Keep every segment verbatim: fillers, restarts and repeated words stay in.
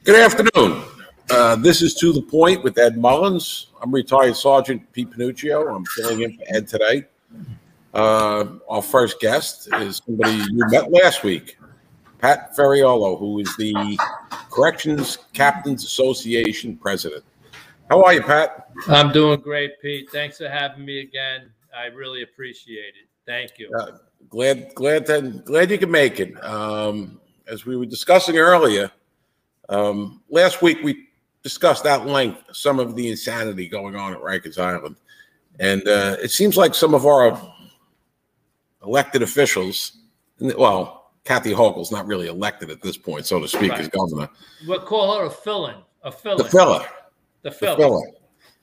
Good afternoon. Uh, this is To the Point with Ed Mullins. I'm retired Sergeant Pete Panuccio. I'm filling in for Ed today. Uh, our first guest is somebody you met last week, Pat Ferriolo, who is the Corrections Captains Association president. How are you, Pat? I'm doing great, Pete. Thanks for having me again. I really appreciate it. Thank you. Uh, glad, glad that, glad you could make it. Um, as we were discussing earlier, um, last week we discussed at length some of the insanity going on at Rikers Island, and uh, it seems like some of our elected officials, well, Kathy Hochul's not really elected at this point, so to speak, right, as governor. We'll call her a fill-in, a fill-in. The filler. The filler. The filler.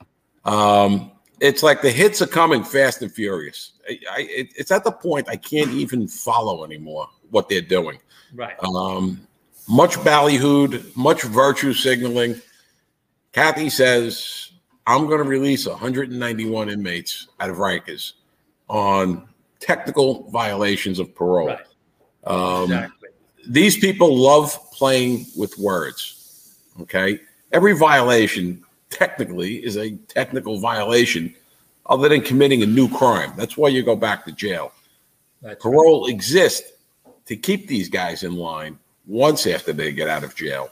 Um, it's like the hits are coming fast and furious. I, I, it, it's at the point I can't even follow anymore what they're doing. Right. Um, much ballyhooed, much virtue signaling. Kathy says, I'm going to release one hundred ninety-one inmates out of Rikers on technical violations of parole. Right. Um, exactly. These people love playing with words, okay? Every violation technically is a technical violation other than committing a new crime. That's why you go back to jail. That's Parole right. exists to keep these guys in line once after they get out of jail.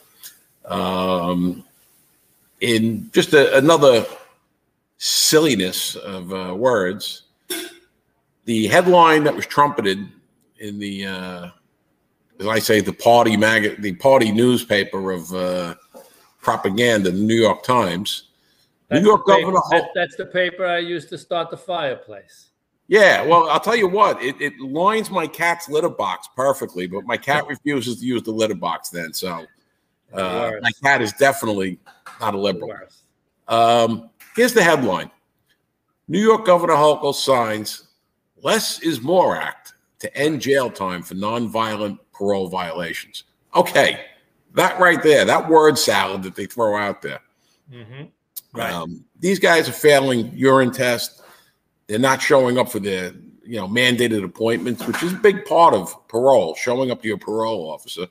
Um, in just a, another silliness of uh, words, the headline that was trumpeted in the, uh, as I say, the party mag, the party newspaper of uh, propaganda, the New York Times. That's New York the paper, Governor. that, that's the paper I used to start the fireplace. Yeah, well, I'll tell you what, it, it lines my cat's litter box perfectly, but my cat refuses to use the litter box then. So uh, my cat is definitely not a liberal. Um, here's the headline. New York Governor Hochul signs Less is More Act to end jail time for nonviolent parole violations. Okay, that right there, that word salad that they throw out there. Mm-hmm. Right. Um, these guys are failing urine tests. They're not showing up for their, you know, mandated appointments, which is a big part of parole, showing up to your parole officer.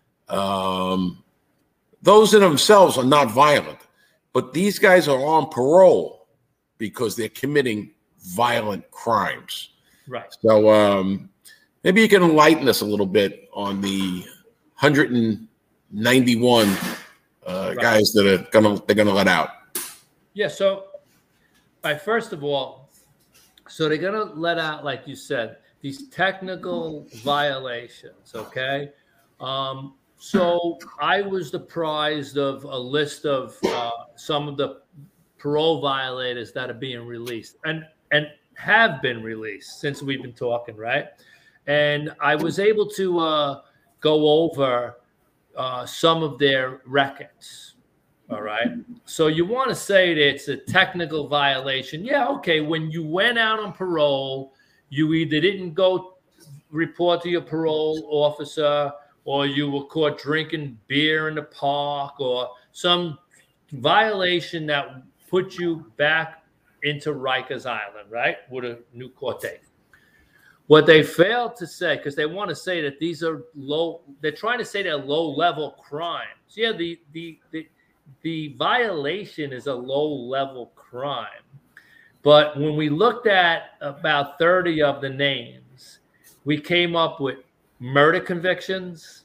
Um, those in themselves are not violent, but these guys are on parole because they're committing violent crimes. Right. So um, maybe you can enlighten us a little bit on the one hundred ninety-one uh, right. guys that are gonna they're gonna let out. Yeah. So, I first of all, so they're gonna let out, like you said, these technical violations. Okay. Um, so I was apprised of a list of uh, some of the parole violators that are being released and and have been released since we've been talking, right? And I was able to uh, go over uh, some of their records. All right. So you want to say that it's a technical violation. Yeah. Okay. When you went out on parole, you either didn't go report to your parole officer, or you were caught drinking beer in the park, or some violation that put you back into Rikers Island, right? With a new court date. What they failed to say, because they want to say that these are low, they're trying to say they're low-level crimes. Yeah, the the the the violation is a low-level crime. But when we looked at about thirty of the names, we came up with murder convictions,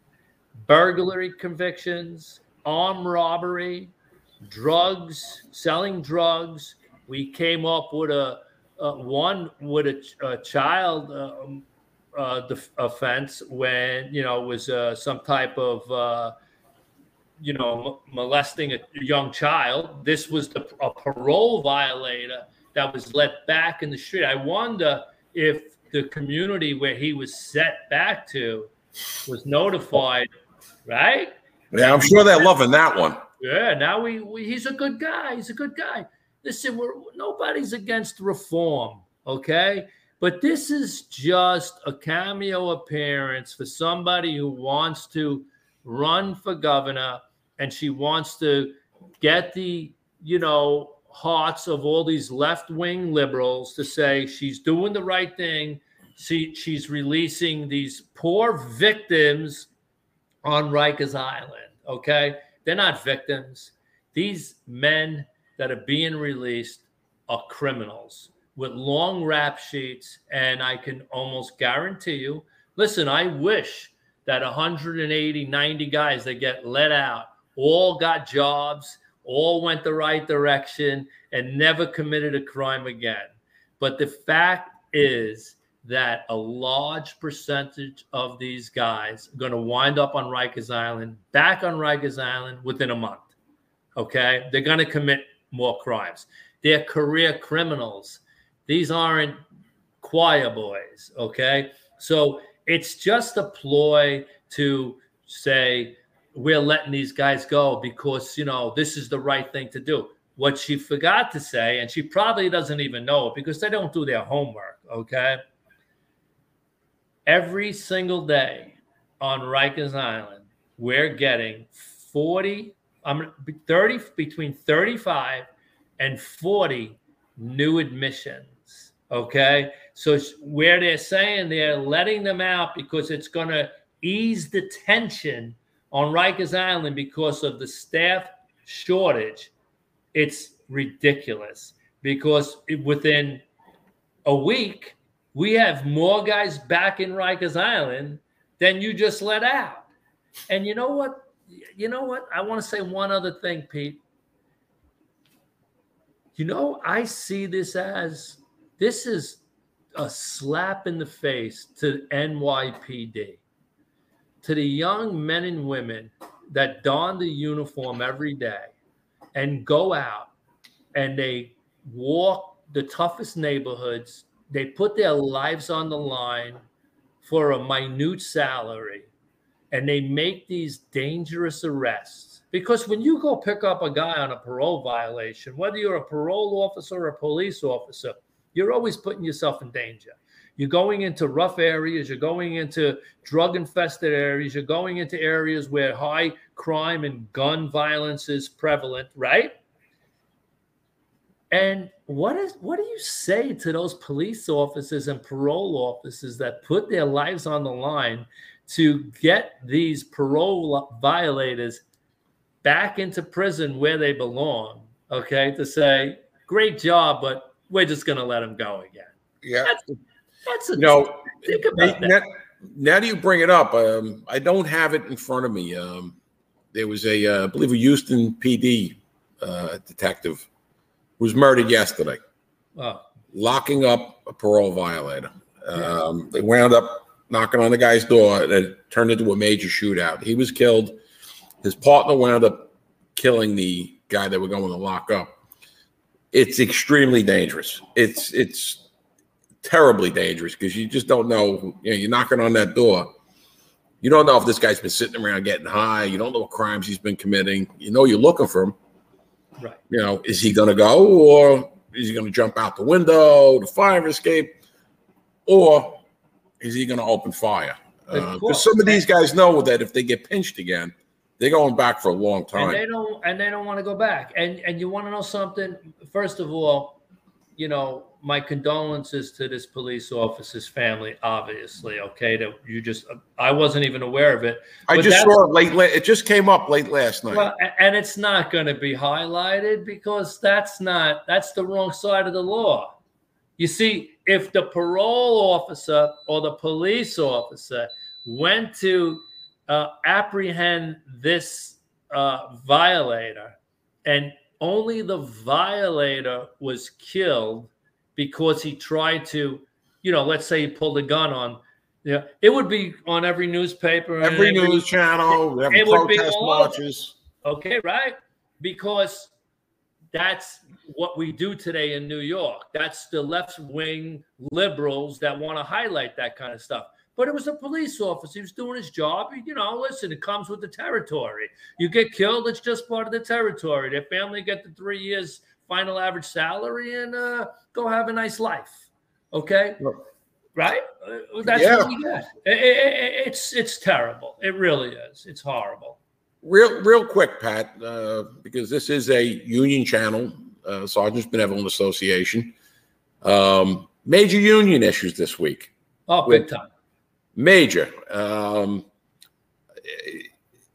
burglary convictions, armed robbery, drugs, selling drugs. We came up with a, a one with a, a child uh, uh, def- offense when, you know, it was uh, some type of, uh, you know, m- molesting a young child. This was the, a parole violator that was let back in the street. I wonder if the community where he was set back to was notified, right? Yeah, I'm sure they're loving that one. Yeah, now we, we he's a good guy. He's a good guy. Listen, we're nobody's against reform, okay? But this is just a cameo appearance for somebody who wants to run for governor, and she wants to get the, you know, hearts of all these left-wing liberals to say she's doing the right thing. She, she's releasing these poor victims on Rikers Island, okay? They're not victims. These men that are being released are criminals with long rap sheets. And I can almost guarantee you, listen, I wish that one hundred eighty, ninety guys that get let out all got jobs, all went the right direction, and never committed a crime again. But the fact is that a large percentage of these guys are going to wind up on Rikers Island, back on Rikers Island within a month. Okay? They're going to commit more crimes. They're career criminals. These aren't choir boys. Okay? So it's just a ploy to say, we're letting these guys go because, you know, this is the right thing to do. What she forgot to say, and she probably doesn't even know it because they don't do their homework, okay? Every single day on Rikers Island, we're getting forty, um, thirty, between thirty-five and forty new admissions, okay? So where they're saying they're letting them out because it's going to ease the tension on Rikers Island because of the staff shortage, it's ridiculous because within a week, we have more guys back in Rikers Island than you just let out. And you know what? You know what? I want to say one other thing, Pete. You know, I see this as, this is a slap in the face to N Y P D, to the young men and women that don the uniform every day and go out and they walk the toughest neighborhoods. They put their lives on the line for a minute salary, and they make these dangerous arrests. Because when you go pick up a guy on a parole violation, whether you're a parole officer or a police officer, you're always putting yourself in danger. You're going into rough areas. You're going into drug-infested areas. You're going into areas where high crime and gun violence is prevalent, right? And what is what do you say to those police officers and parole officers that put their lives on the line to get these parole violators back into prison where they belong, okay, to say, great job, but we're just going to let them go again? Yeah. That's, that's a, you know, think about now, that. now that you bring it up, um, I don't have it in front of me. Um, there was a, uh, I believe, a Houston P D uh, detective who was murdered yesterday, oh. locking up a parole violator. Um, yeah. They wound up knocking on the guy's door, and it turned into a major shootout. He was killed. His partner wound up killing the guy that we're going to lock up. It's extremely dangerous. It's it's terribly dangerous because you just don't know. You know, you're knocking on that door. You don't know if this guy's been sitting around getting high. You don't know what crimes he's been committing. You know you're looking for him. Right. You know, is he going to go, or is he going to jump out the window, the fire escape, or is he going to open fire? Because uh, some of these guys know that if they get pinched again, they're going back for a long time. And they don't and they don't want to go back. And and you want to know something? First of all, you know, my condolences to this police officer's family, obviously, okay? That you just I wasn't even aware of it. I just saw it late, late. It just came up late last night. Well, and it's not going to be highlighted because that's not that's the wrong side of the law. You see, if the parole officer or the police officer went to uh, apprehend this uh, violator, and only the violator was killed because he tried to, you know, let's say he pulled a gun on, you know, it would be on every newspaper, every, every news channel, every protest marches. Okay, right? Because that's what we do today in New York. That's the left-wing liberals that want to highlight that kind of stuff. But it was a police officer. He was doing his job. You know, listen, it comes with the territory. You get killed, it's just part of the territory. Their family get the three years final average salary and uh, go have a nice life. Okay? Right? That's yeah. what we get. It, it, it's, it's terrible. It really is. It's horrible. Real, real quick, Pat, uh, because this is a union channel, uh, Sergeants Benevolent Association. Um, major union issues this week. Oh, big time. Major. Um,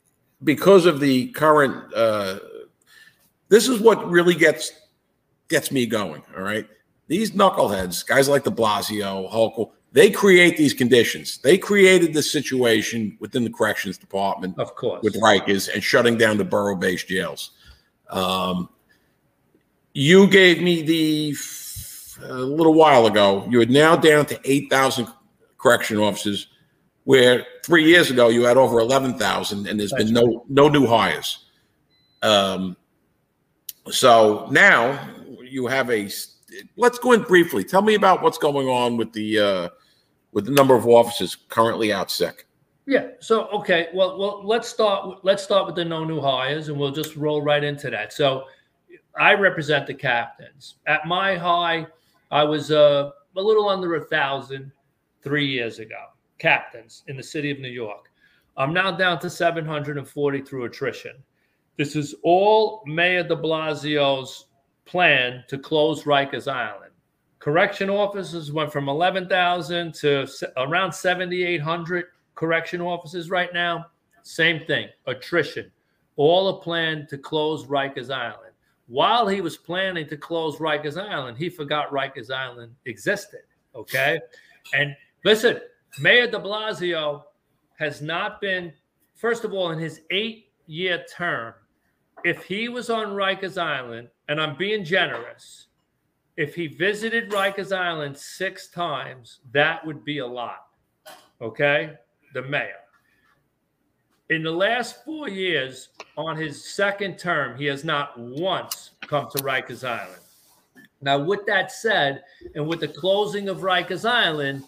because of the current, uh, this is what really gets gets me going. All right, these knuckleheads, guys like De Blasio, Hochul, they create these conditions. They created this situation within the corrections department, of course, with Rikers and shutting down the borough-based jails. Um, you gave me the a little while ago. You are now down to eight thousand correction officers, where three years ago you had over eleven thousand, and there's That's been right. no no new hires. Um, so now you have a. Let's go in briefly. Tell me about what's going on with the uh, with the number of officers currently out sick. Yeah. So okay. Well, well, let's start. Let's start with the no new hires, and we'll just roll right into that. So, I represent the captains. At my high, I was uh, a little under a thousand three years ago. Captains in the city of New York. I'm now down to seven hundred forty through attrition. This is all Mayor de Blasio's plan to close Rikers Island. Correction officers went from eleven thousand to around seventy-eight hundred correction officers right now. Same thing, attrition. All a plan to close Rikers Island. While he was planning to close Rikers Island, he forgot Rikers Island existed, okay? And listen, Mayor de Blasio has not been, first of all, in his eight-year term, if he was on Rikers Island, and I'm being generous, if he visited Rikers Island six times, that would be a lot, okay? The mayor. In the last four years, on his second term, he has not once come to Rikers Island. Now, with that said, and with the closing of Rikers Island,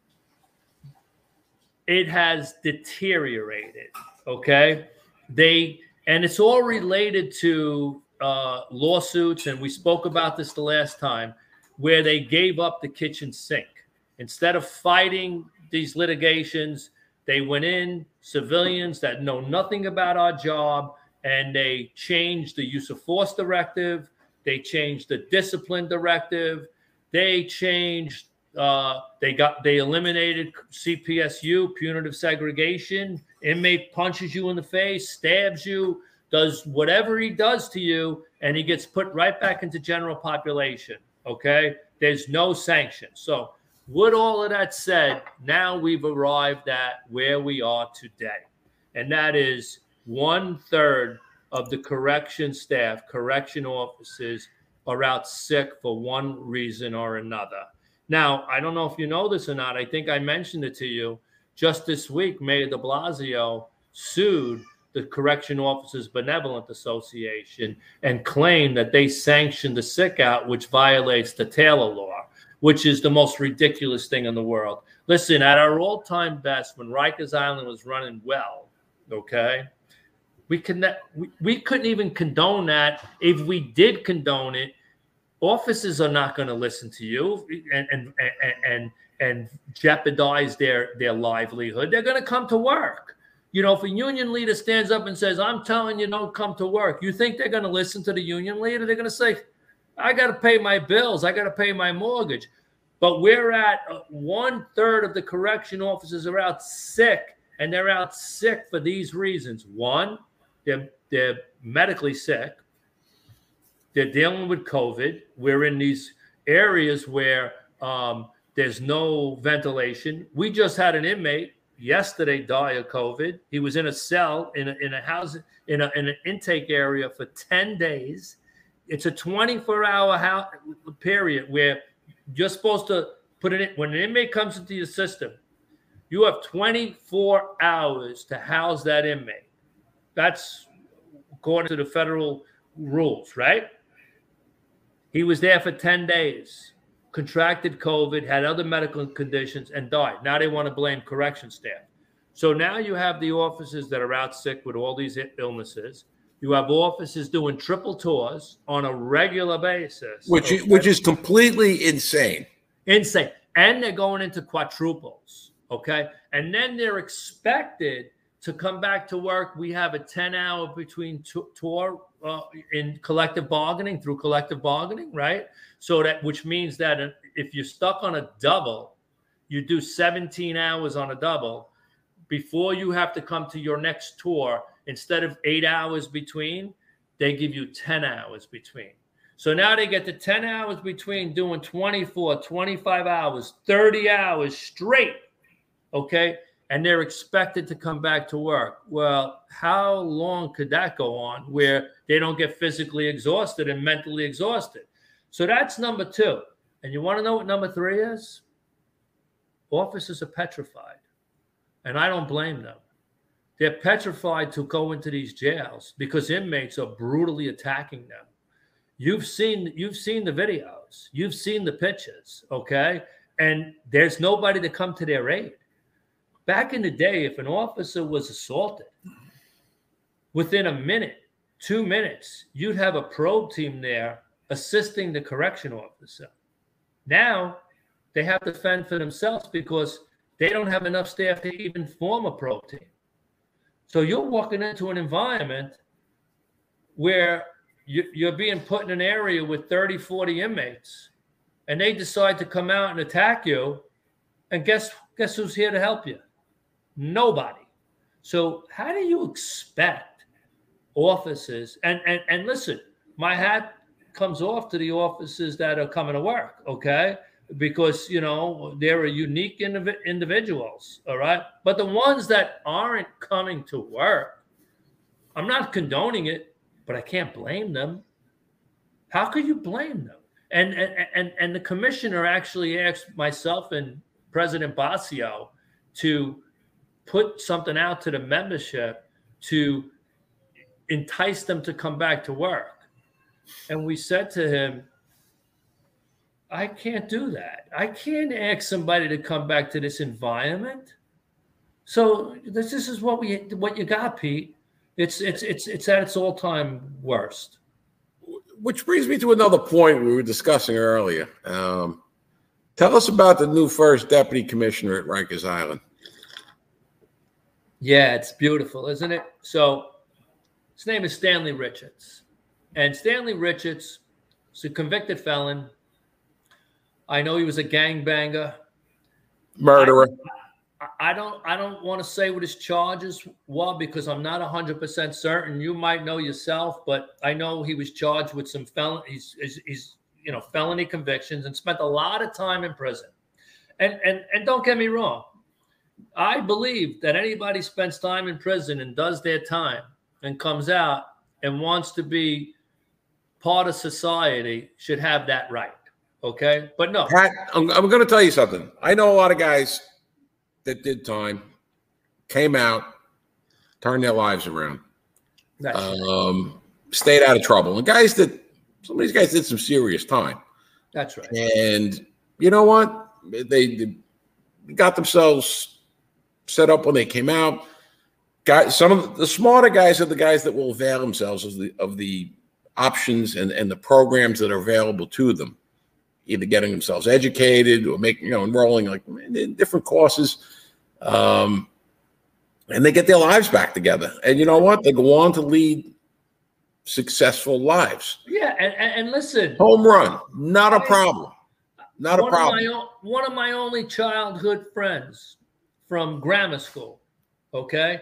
it has deteriorated, okay? They, and it's all related to uh, lawsuits, and we spoke about this the last time, where they gave up the kitchen sink. Instead of fighting these litigations, they went in, civilians that know nothing about our job, and they changed the use of force directive. They changed the discipline directive. They changed, uh, they got, they eliminated C P S U, punitive segregation. Inmate punches you in the face, stabs you, does whatever he does to you, and he gets put right back into general population, okay? There's no sanction. So with all of that said, now we've arrived at where we are today. And that is one third of the correction staff, correction officers are out sick for one reason or another. Now, I don't know if you know this or not. I think I mentioned it to you. Just this week, Mayor de Blasio sued the Correction Officers Benevolent Association and claimed that they sanctioned the sick out, which violates the Taylor Law, which is the most ridiculous thing in the world. Listen, at our all-time best, when Rikers Island was running well, okay, we, could we, we couldn't even condone that. If we did condone it, officers are not going to listen to you and and and and, and jeopardize their, their livelihood. They're going to come to work. You know, if a union leader stands up and says, I'm telling you, don't come to work, you think they're going to listen to the union leader? They're going to say, I got to pay my bills. I got to pay my mortgage. But we're at uh, one third of the correction officers are out sick, and they're out sick for these reasons. One, they're, they're medically sick. They're dealing with COVID. We're in these areas where um, there's no ventilation. We just had an inmate yesterday die of COVID. He was in a cell in a, in a house in, a, in an intake area for ten days. It's a twenty-four hour house period where you're supposed to put it in. When an inmate comes into your system, you have twenty-four hours to house that inmate. That's according to the federal rules, right? He was there for ten days, contracted COVID, had other medical conditions, and died. Now they want to blame correction staff. So now you have the officers that are out sick with all these illnesses. You have officers doing triple tours on a regular basis. Which, okay? which is completely insane. Insane. And they're going into quadruples, okay? And then they're expected to come back to work. We have a ten hour between tour uh, in collective bargaining, through collective bargaining, right? So that, which means that if you're stuck on a double, you do seventeen hours on a double. Before you have to come to your next tour, instead of eight hours between, they give you ten hours between. So now they get the ten hours between doing twenty-four, twenty-five hours, thirty hours straight, okay? And they're expected to come back to work. Well, how long could that go on where they don't get physically exhausted and mentally exhausted? So that's number two. And you want to know what number three is? Officers are petrified. And I don't blame them. They're petrified to go into these jails because inmates are brutally attacking them. You've seen, you've seen the videos. You've seen the pictures, okay? And there's nobody to come to their aid. Back in the day, if an officer was assaulted, within a minute, two minutes, you'd have a probe team there assisting the correction officer. Now, they have to fend for themselves because they don't have enough staff to even form a probe team. So you're walking into an environment where you're being put in an area with thirty, forty inmates, and they decide to come out and attack you, and guess, guess who's here to help you? Nobody. So how do you expect officers, and, and, and listen, my hat comes off to the officers that are coming to work, okay? Because, you know, they're unique indiv individuals, all right? But the ones that aren't coming to work, I'm not condoning it, but I can't blame them. How could you blame them? And, and, and, and the commissioner actually asked myself and President Basio to put something out to the membership to entice them to come back to work. And we said to him, I can't do that. I can't ask somebody to come back to this environment. So this, this is what we what you got, Pete. It's it's it's it's at its all-time worst. Which brings me to another point we were discussing earlier. Um, tell us about the new first deputy commissioner at Rikers Island. Yeah, it's beautiful, isn't it? So his name is Stanley Richards. And Stanley Richards is a convicted felon. I know he was a gangbanger. Murderer. I, I don't I don't want to say what his charges were because I'm not one hundred percent certain. You might know yourself, but I know he was charged with some felon he's, he's, he's you know felony convictions and spent a lot of time in prison. And and and don't get me wrong. I believe that anybody spends time in prison and does their time and comes out and wants to be part of society should have that right. Okay. But no, Pat, I'm, I'm going to tell you something. I know a lot of guys that did time, came out, turned their lives around, That's um, right. stayed out of trouble. And guys that, some of these guys did some serious time. That's right. And you know what? They, they got themselves set up when they came out. Guys, some of the smarter guys are the guys that will avail themselves of the, of the options and, and the programs that are available to them, either getting themselves educated or making, you know, enrolling like in different courses. Um, and they get their lives back together. And you know what? They go on to lead successful lives. Yeah. And, and, and listen, home run, not a problem. Not a one problem. Of my, one of my only childhood friends from grammar school, okay,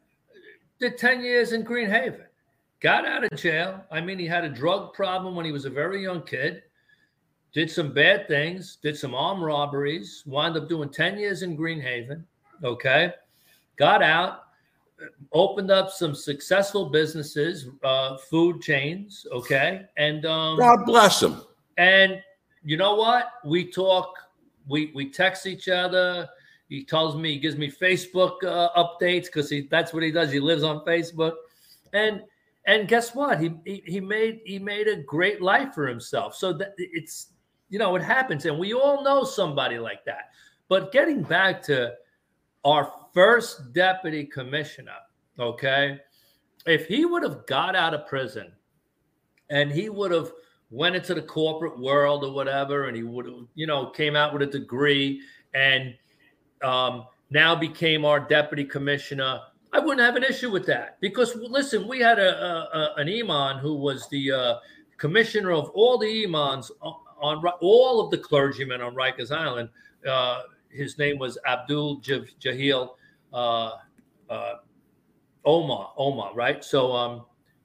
did ten years in Green Haven. Got out of jail. I mean, he had a drug problem when he was a very young kid. Did some bad things. Did some armed robberies. Wound up doing ten years in Green Haven. Okay. Got out. Opened up some successful businesses, uh, food chains. Okay. And um, God bless him. And you know what? We talk. We we text each other. He tells me, he gives me Facebook uh, updates because he that's what he does. He lives on Facebook. And And guess what? He, he he made he made a great life for himself. So that it's, you know, it happens, and we all know somebody like that. But getting back to our first deputy commissioner, okay, if he would have got out of prison and he would have went into the corporate world or whatever, and he would have, you know, came out with a degree and um, now became our deputy commissioner, I wouldn't have an issue with that because, listen, we had a, a, a an imam who was the uh, commissioner of all the imams on, on all of the clergymen on Rikers Island. Uh, his name was Abdul Jahil uh, uh, Omar, Omar, right? So um,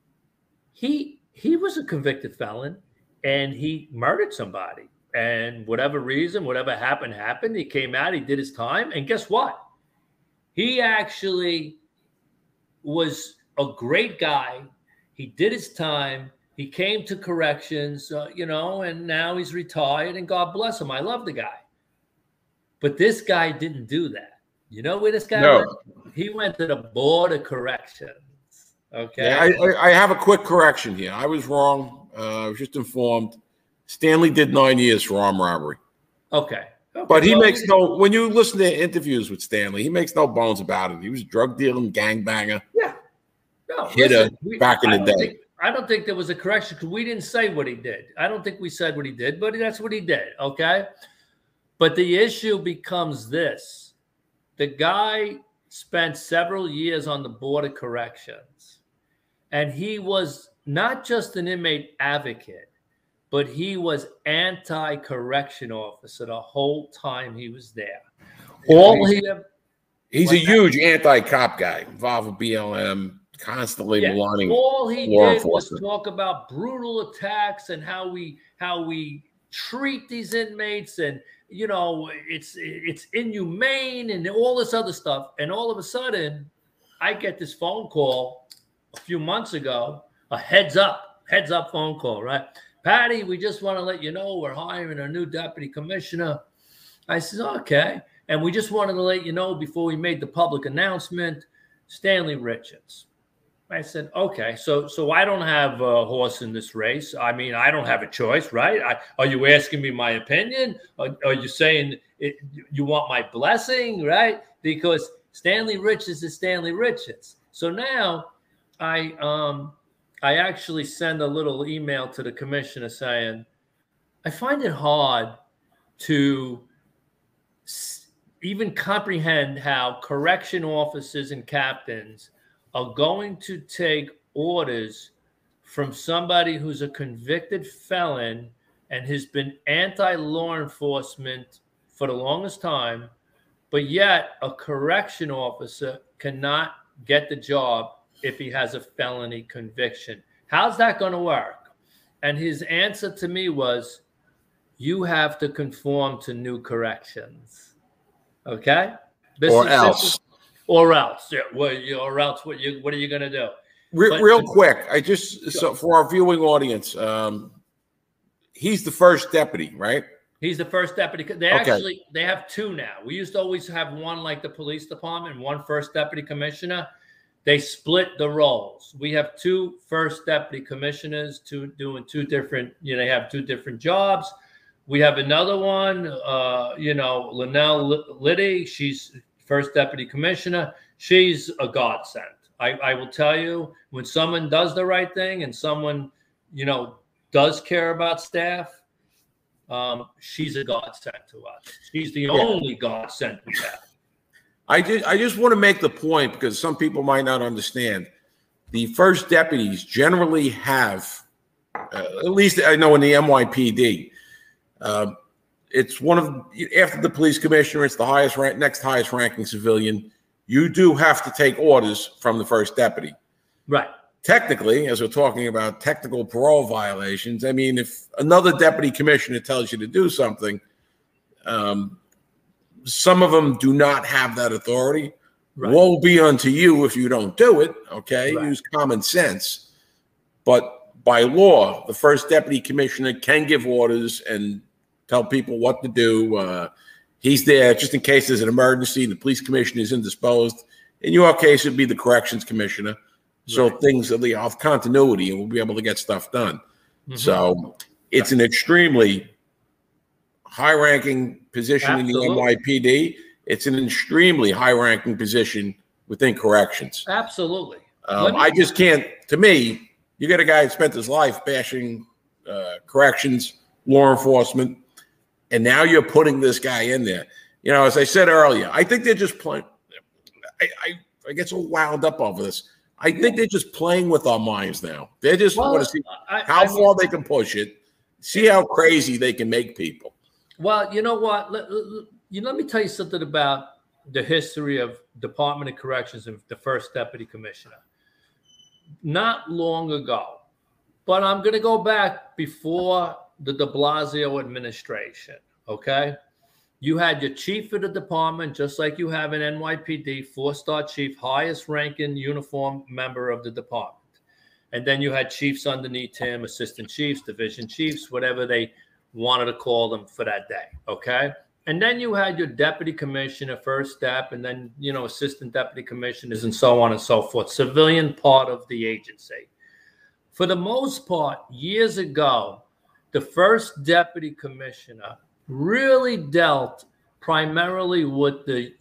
he he was a convicted felon, and he murdered somebody. And whatever reason, whatever happened, happened. He came out, he did his time, and guess what? He actually was a great guy. He did his time. He came to corrections, uh, you know, and now he's retired, and God bless him. I love the guy. But this guy didn't do that. You know where this guy no. went? He went to the Board of Corrections. Okay. Yeah, I, I have a quick correction here. I was wrong. Uh, I was just informed. Stanley did nine years for armed robbery. Okay. okay. But he well, makes no, when you listen to interviews with Stanley, he makes no bones about it. He was a drug dealing gangbanger. Yeah. No, hitter listen, we, back in I the day. Think, I don't think there was a correction because we didn't say what he did. I don't think we said what he did, but that's what he did. Okay. But the issue becomes this. The guy spent several years on the Board of Corrections, and he was not just an inmate advocate, but he was anti-correction officer the whole time he was there. All he He's a huge anti-cop guy, involved with B L M, constantly yeah, maligning all he law did was enforcement. talk about brutal attacks and how we how we treat these inmates, and you know it's it's inhumane and all this other stuff. And all of a sudden, I get this phone call a few months ago, a heads up, heads up phone call, right? Patty, we just want to let you know we're hiring a new deputy commissioner. I said, okay. And we just wanted to let you know before we made the public announcement, Stanley Richards. I said, okay, so so I don't have a horse in this race. I mean, I don't have a choice, right? I, are you asking me my opinion? Are, are you saying it, you want my blessing, right? Because Stanley Richards is Stanley Richards. So now I um I actually send a little email to the commissioner saying, I find it hard to even comprehend how correction officers and captains are going to take orders from somebody who's a convicted felon and has been anti-law enforcement for the longest time, but yet a correction officer cannot get the job if he has a felony conviction. How's that going to work? And his answer to me was, you have to conform to new corrections. Okay? This or is, else. This is, or else. Yeah, well, you, or else what you what are you going to do? Re- But, real quick, I just, so for our viewing audience, um, he's the first deputy, right? He's the first deputy. They Okay. actually, they have two now. We used to always have one like the police department, one first deputy commissioner. They split the roles. We have two first deputy commissioners, two doing two different, you know, they have two different jobs. We have another one, uh, you know, Linnell Liddy. She's first deputy commissioner. She's a godsend. I, I will tell you, when someone does the right thing and someone, you know, does care about staff, um, she's a godsend to us. She's the Yeah. only godsend we have. I just, I just want to make the point because some people might not understand. The first deputies generally have, uh, at least I know in the N Y P D, uh, it's one of, after the police commissioner, it's the highest rank, next highest ranking civilian. You do have to take orders from the first deputy. Right. Technically, as we're talking about technical parole violations, I mean, if another deputy commissioner tells you to do something, um, some of them do not have that authority. Right. Woe be unto you if you don't do it, okay? Right. Use common sense. But by law, the first deputy commissioner can give orders and tell people what to do. Uh, he's there just in case there's an emergency. The police commissioner is indisposed. In your case, it'd be the corrections commissioner. So right. things that they have continuity and we'll be able to get stuff done. Mm-hmm. So it's an extremely high-ranking position Absolutely. in the N Y P D. It's an extremely high-ranking position within corrections. Absolutely. Um, I just can't, to me, you got a guy that spent his life bashing uh, corrections, law enforcement, and now you're putting this guy in there. You know, as I said earlier, I think they're just playing. I, I, I get so wound up over this. I think they're just playing with our minds now. They just well, want to see I, how I mean, far they can push it, see how crazy they can make people. Well, you know what? Let, let, you let me tell you something about the history of Department of Corrections and the first deputy commissioner. Not long ago, but I'm going to go back before the de Blasio administration, okay? You had your chief of the department, just like you have in N Y P D, four-star chief, highest ranking uniform member of the department. And then you had chiefs underneath him, assistant chiefs, division chiefs, whatever they wanted to call them for that day, okay? And then you had your deputy commissioner, first step, and then, you know, assistant deputy commissioners and so on and so forth, civilian part of the agency. For the most part, years ago, the first deputy commissioner really dealt primarily with the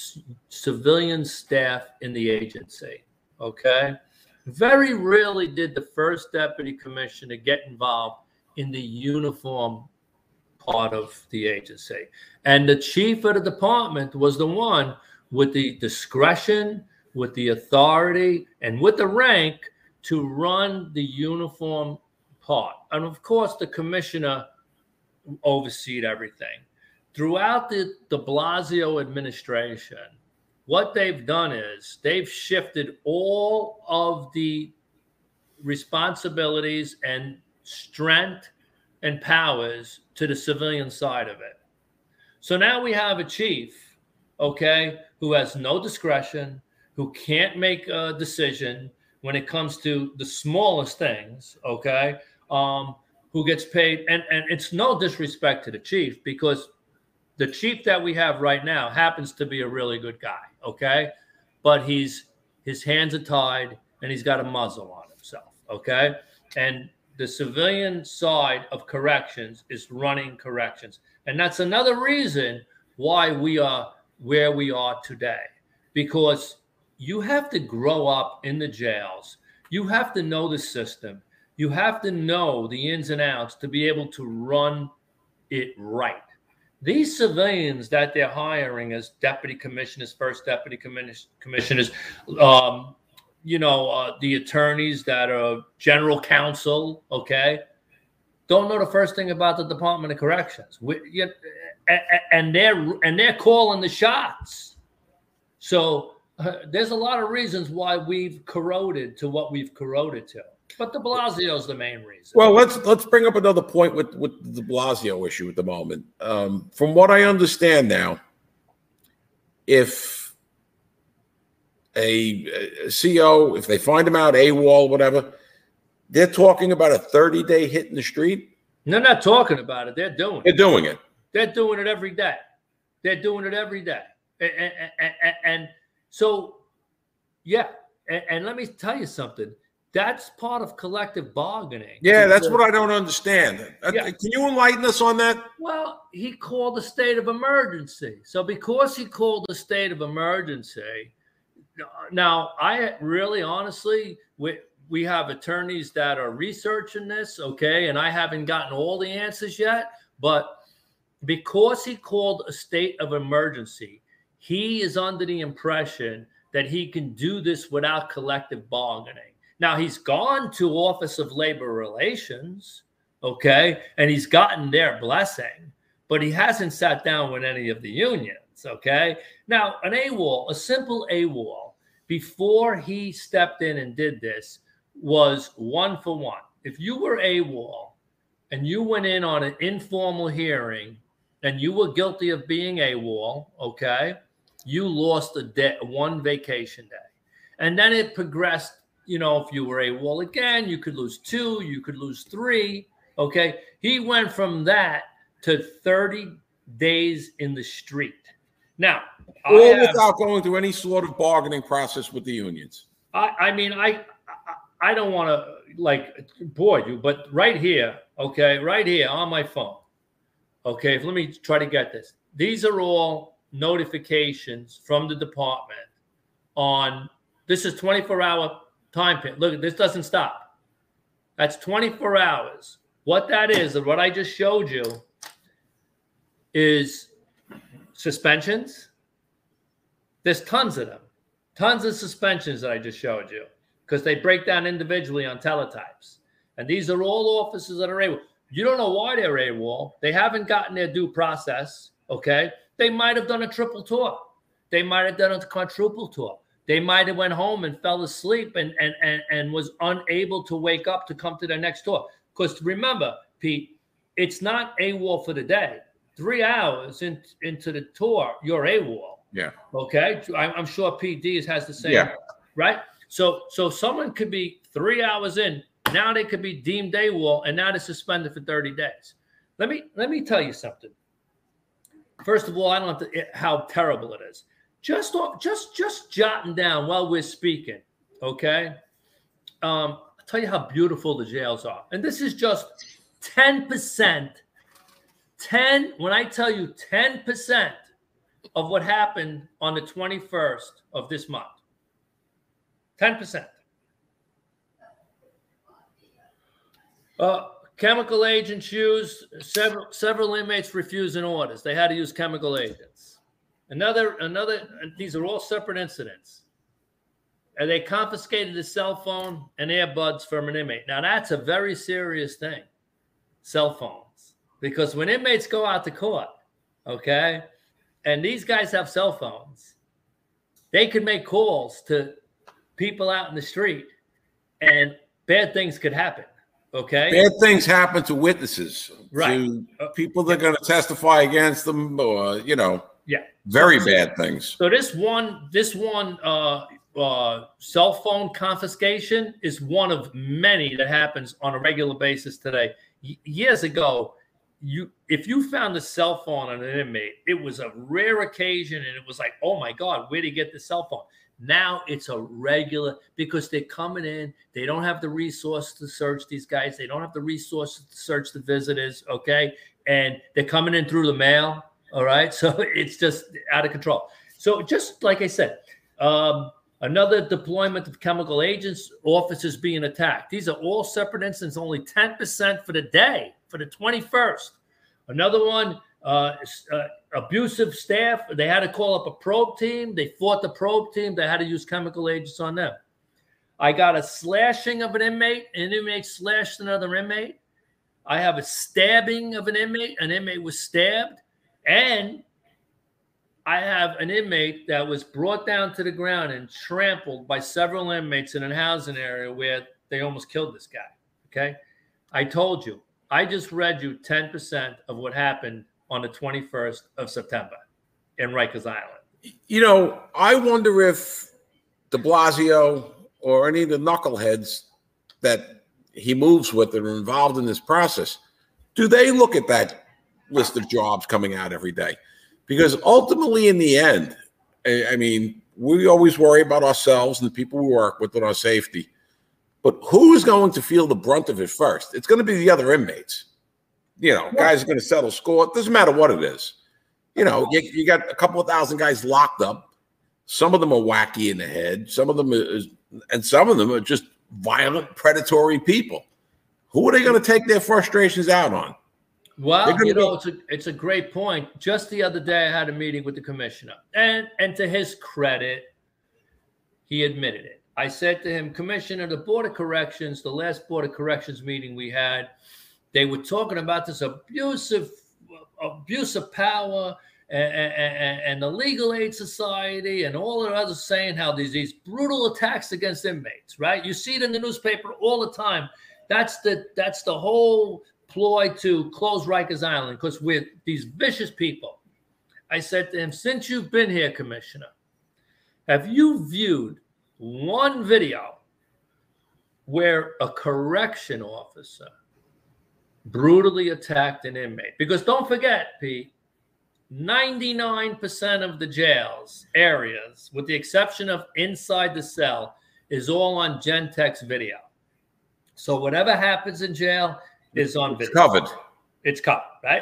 civilian staff in the agency, okay? Very rarely did the first deputy commissioner get involved in the uniform part of the agency. And the chief of the department was the one with the discretion, with the authority, and with the rank to run the uniform part. And of course, the commissioner overseed everything. Throughout the de Blasio administration, what they've done is they've shifted all of the responsibilities and strength and powers to the civilian side of it. So now we have a chief, okay, who has no discretion, who can't make a decision when it comes to the smallest things, okay, um, who gets paid. And, and it's no disrespect to the chief, because the chief that we have right now happens to be a really good guy, okay? But he's his hands are tied and he's got a muzzle on himself, okay? And the civilian side of corrections is running corrections. And that's another reason why we are where we are today, because you have to grow up in the jails. You have to know the system. You have to know the ins and outs to be able to run it right. These civilians that they're hiring as deputy commissioners, first deputy commissioners, um, you know, uh, the attorneys that are general counsel, okay, don't know the first thing about the Department of Corrections. We, you, and they're and they're calling the shots. So uh, there's a lot of reasons why we've corroded to what we've corroded to. But de Blasio is the main reason. Well, let's let's bring up another point with with the de Blasio issue at the moment. Um, from what I understand now, if a, a C O, if they find him out AWOL, whatever, they're talking about a thirty day hit in the street. They're not talking about it. They're doing it. They're doing it. They're doing it every day. They're doing it every day. And, and, and, and so, yeah. And, and let me tell you something. That's part of collective bargaining. Yeah, that's what I don't understand. Yeah. Can you enlighten us on that? Well, he called a state of emergency. So because he called a state of emergency, now I really honestly, we, we have attorneys that are researching this, okay, and I haven't gotten all the answers yet, but because he called a state of emergency, he is under the impression that he can do this without collective bargaining. Now, he's gone to Office of Labor Relations, okay, and he's gotten their blessing, but he hasn't sat down with any of the unions, okay? Now, an AWOL, a simple AWOL, before he stepped in and did this, was one for one. If you were AWOL and you went in on an informal hearing and you were guilty of being AWOL, okay, you lost a day, one vacation day. And then it progressed. You know, if you were AWOL again, you could lose two, you could lose three, okay? He went from that to thirty days in the street. Now, all have, without going through any sort of bargaining process with the unions. I, I mean, I, I, I don't want to, like, bore you, but right here, okay, right here on my phone, okay, let me try to get this. These are all notifications from the department on, this is twenty-four hour time pin. Look, this doesn't stop. That's twenty-four hours. What that is, and what I just showed you, is suspensions. There's tons of them. Tons of suspensions that I just showed you, because they break down individually on teletypes. And these are all officers that are AWOL. You don't know why they're AWOL. They haven't gotten their due process, okay? They might have done a triple tour. they might have done a quadruple tour. They might have went home and fell asleep and and and, and was unable to wake up to come to their next tour. Because remember, Pete, it's not AWOL for the day. Three hours in, into the tour, you're AWOL. Yeah. Okay. I'm, I'm sure P D has the same. Yeah. Right. So so someone could be three hours in. Now they could be deemed AWOL, and now they're suspended for thirty days. Let me let me tell you something. First of all, I don't have to how terrible it is. Just just just jotting down while we're speaking. Okay. Um, I'll tell you how beautiful the jails are, and this is just ten percent. ten. When I tell you ten percent of what happened on the twenty-first of this month. ten percent. Uh, chemical agents used. Several several inmates refusing orders. They had to use chemical agents. Another another. These are all separate incidents. And they confiscated his cell phone and earbuds from an inmate. Now that's a very serious thing. Cell phones, because when inmates go out to court, okay, and these guys have cell phones, they can make calls to people out in the street, and bad things could happen. Okay, bad things happen to witnesses, right? To people that are going to testify against them, or you know, yeah, very so, bad things. So this one, this one, uh, uh, cell phone confiscation is one of many that happens on a regular basis today. Y- years ago, you if you found a cell phone on an inmate, it was a rare occasion, and it was like, oh my God, where did he get the cell phone? Now it's a regular, because they're coming in. They don't have the resources to search these guys. They don't have the resources to search the visitors, okay? And they're coming in through the mail, all right? So it's just out of control. So just like I said, um, another deployment of chemical agents, officers being attacked. These are all separate incidents, only ten percent for the day, for the twenty-first. Another one, uh, uh, abusive staff. They had to call up a probe team. They fought the probe team. They had to use chemical agents on them. I got a slashing of an inmate. An inmate slashed another inmate. I have a stabbing of an inmate. An inmate was stabbed. And I have an inmate that was brought down to the ground and trampled by several inmates in a housing area where they almost killed this guy. Okay. I told you, I just read you ten percent of what happened on the twenty-first of September in Rikers Island. You know, I wonder if de Blasio or any of the knuckleheads that he moves with that are involved in this process, do they look at that list of jobs coming out every day? Because ultimately, in the end, I mean, we always worry about ourselves and the people we work with and our safety. But who is going to feel the brunt of it first? It's going to be the other inmates. You know, guys are going to settle score. It doesn't matter what it is. You know, you, you got a couple of thousand guys locked up. Some of them are wacky in the head. Some of them is, and some of them are just violent, predatory people. Who are they going to take their frustrations out on? Well, you know, it's a it's a great point. Just the other day, I had a meeting with the commissioner, and and to his credit, he admitted it. I said to him, Commissioner, the Board of Corrections, the last Board of Corrections meeting we had, they were talking about this abusive abuse of power and, and, and the Legal Aid Society and all the others saying how these these brutal attacks against inmates, right? You see it in the newspaper all the time. That's the that's the whole ploy to close Rikers Island, because we're these vicious people. I said to him, since you've been here, Commissioner, have you viewed one video where a correction officer brutally attacked an inmate? Because don't forget, Pete, ninety-nine percent of the jails areas, with the exception of inside the cell, is all on Gentex video. So whatever happens in jail is on video. It's covered. It's covered, right?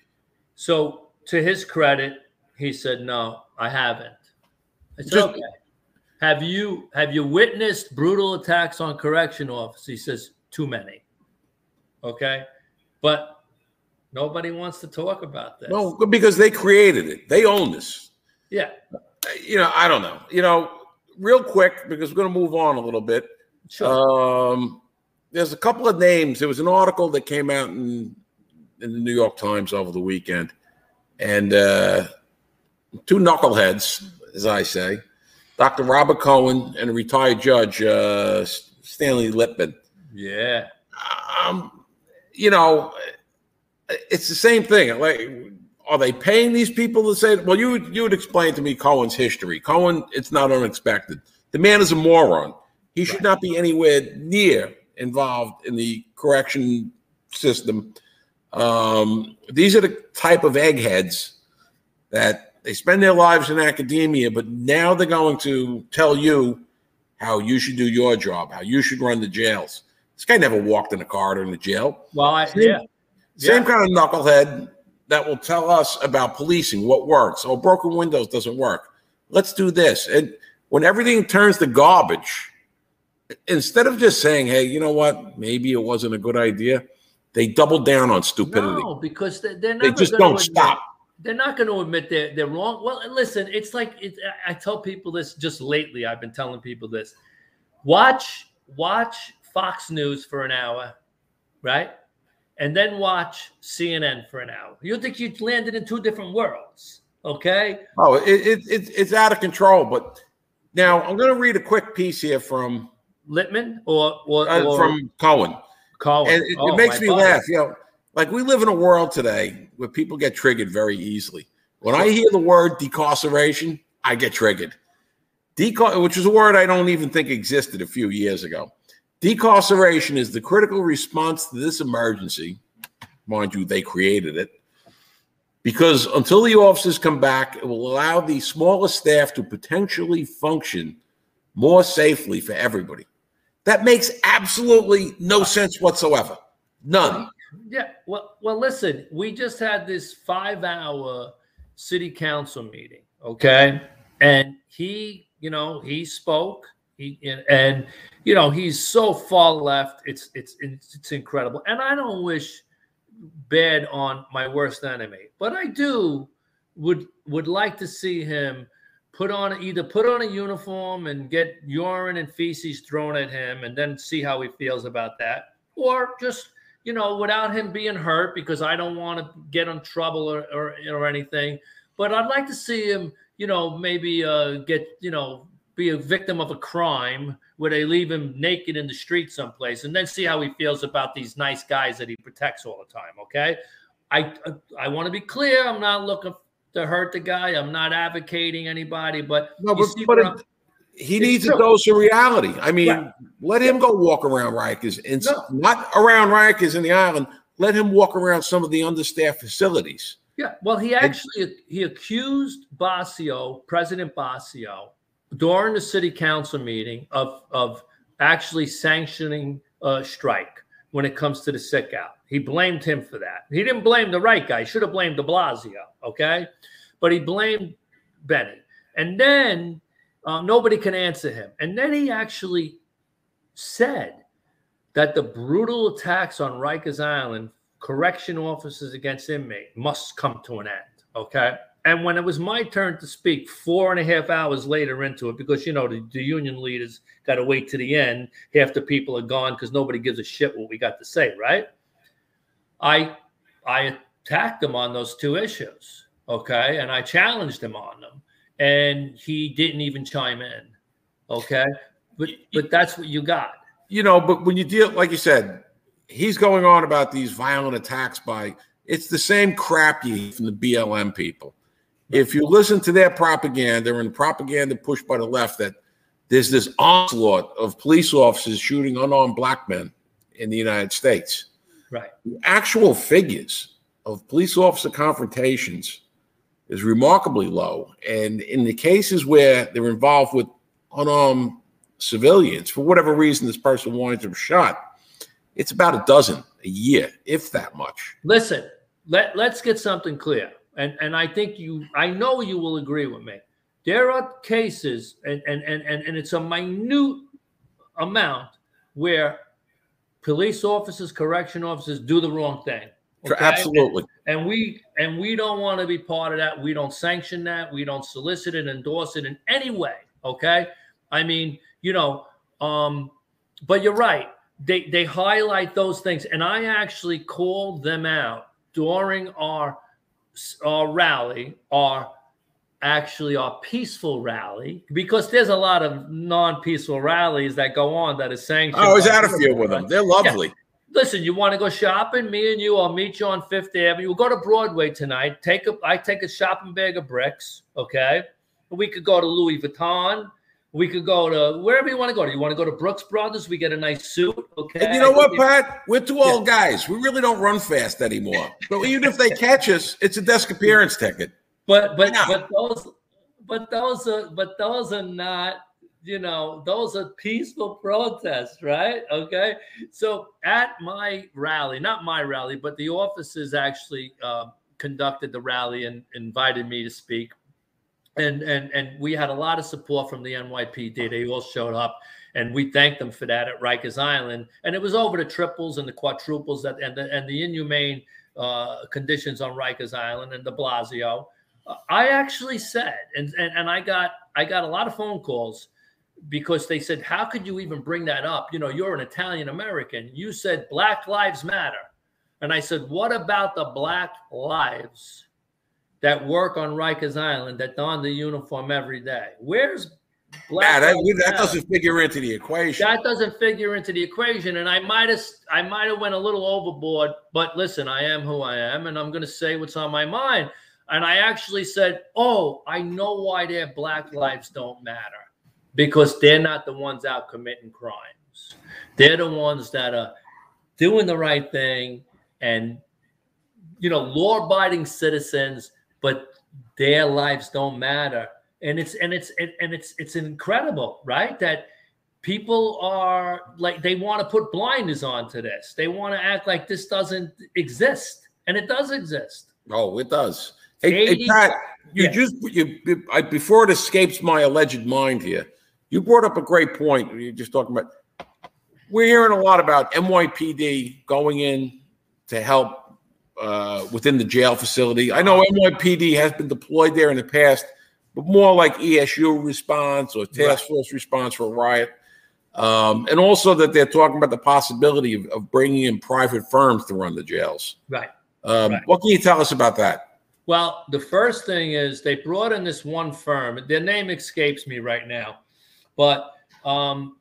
So to his credit, he said, no, I haven't. I said, Just, okay. Have you have you witnessed brutal attacks on correction officers? He says, too many. Okay. But nobody wants to talk about this. No, because they created it. They own this. Yeah. You know, I don't know. You know, real quick, because we're going to move on a little bit. Sure. Um, there's a couple of names. There was an article that came out in, in the New York Times over the weekend. And uh, two knuckleheads, as I say, Doctor Robert Cohen and a retired judge, uh, Stanley Lippman. Yeah. Um, you know, it's the same thing. Like, are they paying these people to say? Well, you would you would explain to me Cohen's history. Cohen, it's not unexpected. The man is a moron. He should not be anywhere near involved in the correction system. Um, these are the type of eggheads that they spend their lives in academia, but now they're going to tell you how you should do your job, how you should run the jails. This guy never walked in a corridor in the jail. Well, I, same, yeah. Same yeah. kind of knucklehead that will tell us about policing, what works. Oh, broken windows doesn't work. Let's do this. And when everything turns to garbage, instead of just saying, hey, you know what, maybe it wasn't a good idea, they double down on stupidity. No, because they're never they just don't stop. They're not going to admit they're, they're wrong. Well, listen, it's like it, I tell people this just lately. I've been telling people this. Watch, watch Fox News for an hour, right? And then watch C N N for an hour. You think you landed in two different worlds, okay? Oh, it, it, it, it's out of control. But now I'm going to read a quick piece here from Lippman or, or, uh, or from Cohen. Cohen. And it, oh, it makes me father. laugh. You know, like we live in a world today where people get triggered very easily. When I hear the word decarceration, I get triggered. Decar, which is a word I don't even think existed a few years ago. Decarceration is the critical response to this emergency. Mind you, they created it. Because until the officers come back, it will allow the smaller staff to potentially function more safely for everybody. That makes absolutely no sense whatsoever. None. Yeah. Well, well, listen, we just had this five-hour city council meeting, okay? And he, you know, he spoke. He, and you know he's so far left. It's it's it's it's incredible. And I don't wish bad on my worst enemy, but I do would would like to see him put on either put on a uniform and get urine and feces thrown at him, and then see how he feels about that, or just you know without him being hurt, because I don't want to get in trouble or or, or anything. But I'd like to see him, you know, maybe uh, get you know. be a victim of a crime where they leave him naked in the street someplace, and then see how he feels about these nice guys that he protects all the time. Okay. I, I want to be clear. I'm not looking to hurt the guy. I'm not advocating anybody, but, no, but, but it, he needs true. a dose of reality. I mean, yeah. let him go walk around Rikers, and no. not around Rikers in the island. Let him walk around some of the understaffed facilities. Yeah. Well, he actually, and, he accused Basio, President Basio, during the city council meeting of, of actually sanctioning a strike when it comes to the sick out. He blamed him for that. He didn't blame the right guy. He should have blamed de Blasio, okay? But he blamed Benny. And then uh, nobody can answer him. And then he actually said that the brutal attacks on Rikers Island, correction officers against inmates, must come to an end, okay? And when it was my turn to speak four and a half hours later into it, because, you know, the, the union leaders got to wait to the end. Half the people are gone because nobody gives a shit what we got to say, right? I I attacked him on those two issues, okay? And I challenged him on them. And he didn't even chime in, okay? But but that's what you got. You know, but when you deal, like you said, he's going on about these violent attacks by, it's the same crap you hear from the B L M people. If you listen to their propaganda and propaganda pushed by the left that there's this onslaught of police officers shooting unarmed black men in the United States. Right. The actual figures of police officer confrontations is remarkably low. And in the cases where they're involved with unarmed civilians, for whatever reason this person winds up shot, it's about a dozen a year, if that much. Listen, let, let's get something clear. And and I think you, I know you will agree with me. There are cases, and and and and, and it's a minute amount where police officers, correction officers do the wrong thing. Okay? Absolutely. And, and we and we don't want to be part of that. We don't sanction that. We don't solicit it, endorse it in any way. Okay. I mean, you know, um, but you're right. They they highlight those things, and I actually called them out during our. Our rally, our actually our peaceful rally, because there's a lot of non-peaceful rallies that go on that is sanctioned. I was out a few with them. They're lovely. Yeah. Listen, you want to go shopping? Me and you, I'll meet you on Fifth Avenue. We'll go to Broadway tonight. Take a, I take a shopping bag of bricks, okay? We could go to Louis Vuitton. We could go to wherever you want to go. Do you want to go to Brooks Brothers? We get a nice suit, okay? And you know what, Pat? We're two old guys. We really don't run fast anymore. So even if they catch us, it's a desk appearance ticket. But but but those but those are but those are not, you know, those are peaceful protests, right? Okay. So at my rally, not my rally, but the officers actually uh, conducted the rally and invited me to speak. And, and, and we had a lot of support from the N Y P D. They all showed up, and we thanked them for that at Rikers Island. And it was over the triples and the quadruples that, and, the, and the inhumane uh, conditions on Rikers Island and de Blasio. Uh, I actually said, and, and, and I got I got a lot of phone calls, because they said, how could you even bring that up? You know, you're an Italian American. You said Black Lives Matter. And I said, what about the Black lives that work on Rikers Island, that don the uniform every day? Where's Black yeah, that, Lives that Matter? doesn't figure into the equation. That doesn't figure into the equation. And I might have I might have went a little overboard, but listen, I am who I am, and I'm going to say what's on my mind. And I actually said, oh, I know why their Black lives don't matter. Because they're not the ones out committing crimes. They're the ones that are doing the right thing and, you know, law-abiding citizens, but their lives don't matter. And it's and it's and it's it's incredible, right? That people are like, they want to put blinders onto this. They want to act like this doesn't exist, and it does exist. Oh, it does. Hey, hey Pat, you yeah. just you, I, before it escapes my alleged mind here. You brought up a great point. You're just talking about, we're hearing a lot about N Y P D going in to help uh, within the jail facility. I know N Y P D has been deployed there in the past, but more like E S U response or task right. force response for a riot. Um, and also that they're talking about the possibility of, of bringing in private firms to run the jails. Right. Um, right. What can you tell us about that? Well, the first thing is they brought in this one firm. Their name escapes me right now. But um,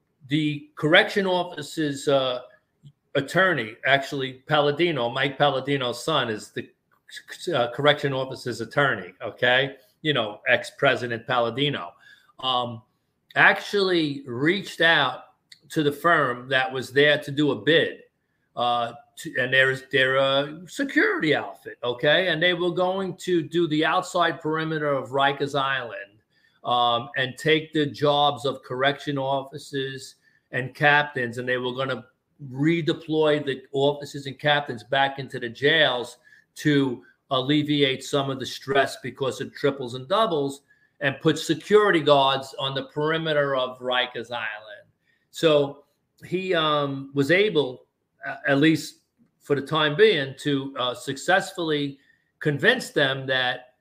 the correction office's uh, attorney, actually Palladino, Mike Palladino's son, is the uh, correction office's attorney, okay? You know, ex-president Palladino. Um, actually reached out to the firm that was there to do a bid. Uh, to, and there's their uh, security outfit, okay? And they were going to do the outside perimeter of Rikers Island. Um, and take the jobs of correction officers and captains, and they were going to redeploy the officers and captains back into the jails to alleviate some of the stress because of triples and doubles, and put security guards on the perimeter of Rikers Island. So he um, was able, uh, at least for the time being, to uh, successfully convince them that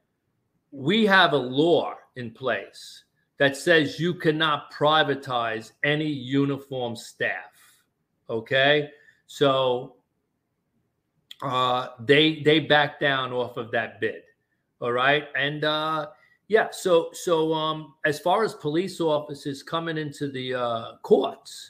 we have a law in place that says you cannot privatize any uniform staff. Okay, so uh, they they backed down off of that bid. All right, and uh, yeah, so so um, as far as police officers coming into the uh, courts,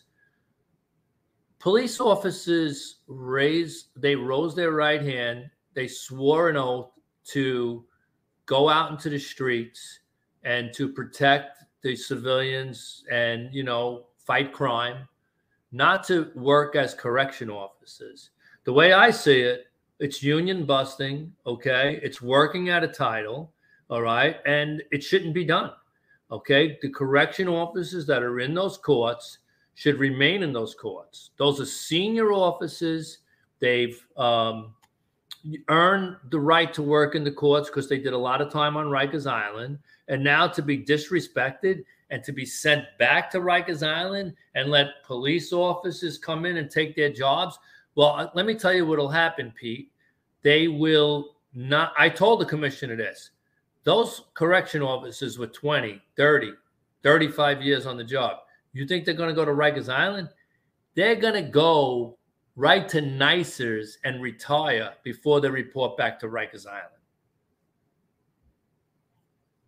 police officers raised they rose their right hand. They swore an oath to go out into the streets and to protect the civilians and, you know, fight crime, not to work as correction officers. The way I see it, it's union busting, okay? It's working at a title, all right? And it shouldn't be done, okay? The correction officers that are in those courts should remain in those courts. Those are senior officers. They've um, earned the right to work in the courts because they did a lot of time on Rikers Island. And now to be disrespected and to be sent back to Rikers Island and let police officers come in and take their jobs. Well, let me tell you what will happen, Pete. They will not. I told the commissioner this. Those correction officers were twenty, thirty, thirty-five years on the job. You think they're going to go to Rikers Island? They're going to go right to Nicers and retire before they report back to Rikers Island.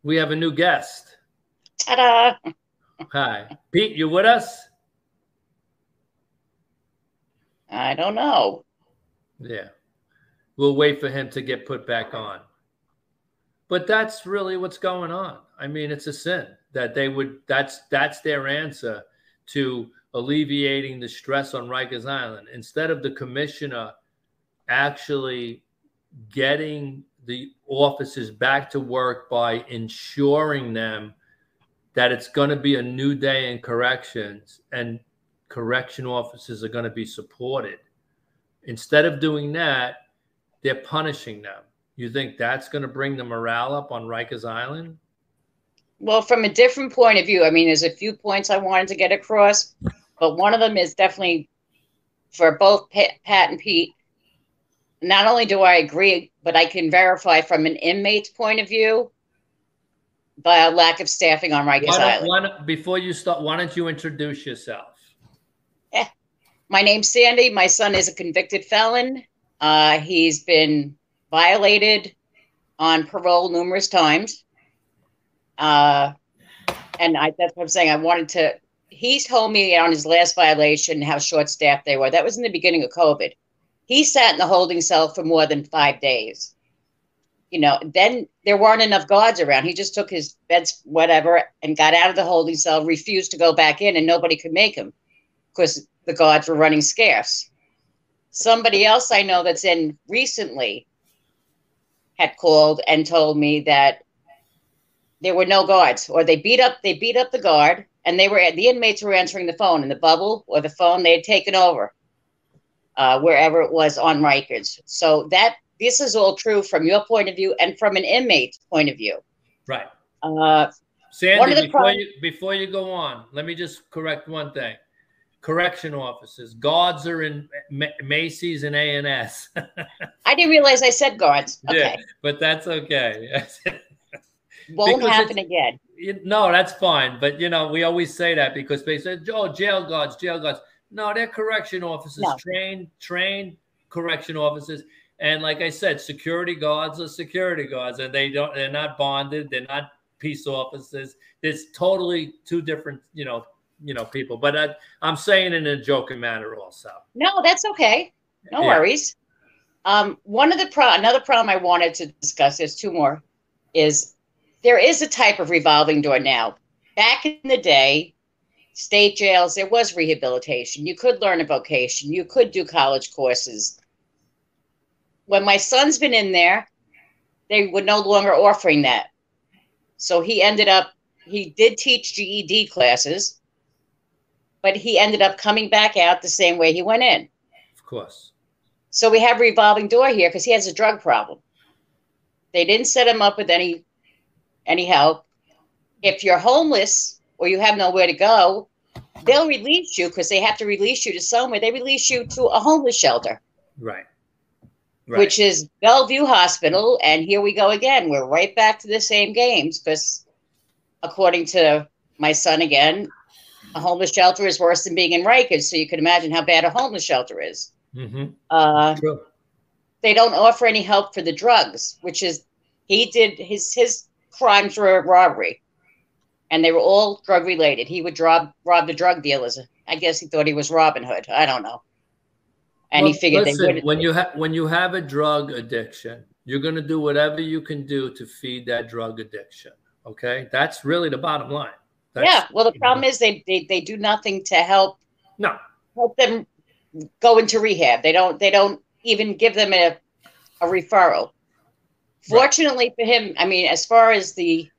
we have a new guest. Ta-da! Hi. Pete, you with us? I don't know. Yeah. We'll wait for him to get put back on. But that's really what's going on. I mean, it's a sin that they would, that's that's their answer to alleviating the stress on Rikers Island. Instead of the commissioner actually getting the officers back to work by ensuring them that it's going to be a new day in corrections and correction officers are going to be supported. Instead of doing that, they're punishing them. You think that's going to bring the morale up on Rikers Island? Well, from a different point of view, I mean, there's a few points I wanted to get across, but one of them is definitely for both Pat and Pete. Not only do I agree, but I can verify from an inmate's point of view by a lack of staffing on Rikers why Island. Why before you start, why don't you introduce yourself? Yeah. My name's Sandy. My son is a convicted felon. Uh, he's been violated on parole numerous times. Uh, and I, that's what I'm saying. I wanted to, he told me on his last violation how short-staffed they were. That was in the beginning of COVID. He sat in the holding cell for more than five days. You know, then there weren't enough guards around. He just took his beds, whatever, and got out of the holding cell, refused to go back in, and nobody could make him because the guards were running scarce. Somebody else I know that's in recently had called and told me that there were no guards, or they beat up they beat up the guard, and they were the inmates were answering the phone, and the bubble or the phone they had taken over uh, wherever it was on Rikers. So that this is all true from your point of view and from an inmate's point of view. Right. Uh, Sandy, before you before you go on, let me just correct one thing. Correction officers, guards are in Macy's and A and S. I didn't realize I said guards. Okay. Yeah, but that's okay. Won't happen again. You, no, that's fine. But, you know, we always say that because they say, oh, jail guards, jail guards. No, they're correction officers, no. trained, trained correction officers. And like I said, security guards are security guards, and they don't, they're not bonded. They're not peace officers. It's totally two different, you know, you know, people. But I, I'm saying in a joking manner also. No, that's okay. No yeah. worries. Um, one of the pro, another problem I wanted to discuss, there's two more, is there is a type of revolving door now. Back in the day, state jails, there was rehabilitation. You could learn a vocation. You could do college courses. When my son's been in there, they were no longer offering that. So he ended up, he did teach G E D classes, but he ended up coming back out the same way he went in. Of course. So we have a revolving door here because he has a drug problem. They didn't set him up with any, any help. If you're homeless or you have nowhere to go, they'll release you because they have to release you to somewhere. They release you to a homeless shelter. Right. Right. Which is Bellevue Hospital. And here we go again. We're right back to the same games because according to my son again, a homeless shelter is worse than being in Rikers. So you can imagine how bad a homeless shelter is. Mm-hmm. Uh, True. They don't offer any help for the drugs, which is, he did, his, his crimes were robbery. And they were all drug related. He would rob, rob the drug dealers. I guess he thought he was Robin Hood. I don't know. And well, he figured listen, they wouldn't. When you have when you have a drug addiction, you're going to do whatever you can do to feed that drug addiction. Okay, that's really the bottom line. That's, yeah. Well, the problem is they, they they do nothing to help. No. Help them go into rehab. They don't. They don't even give them a a referral. Right. Fortunately for him, I mean, as far as the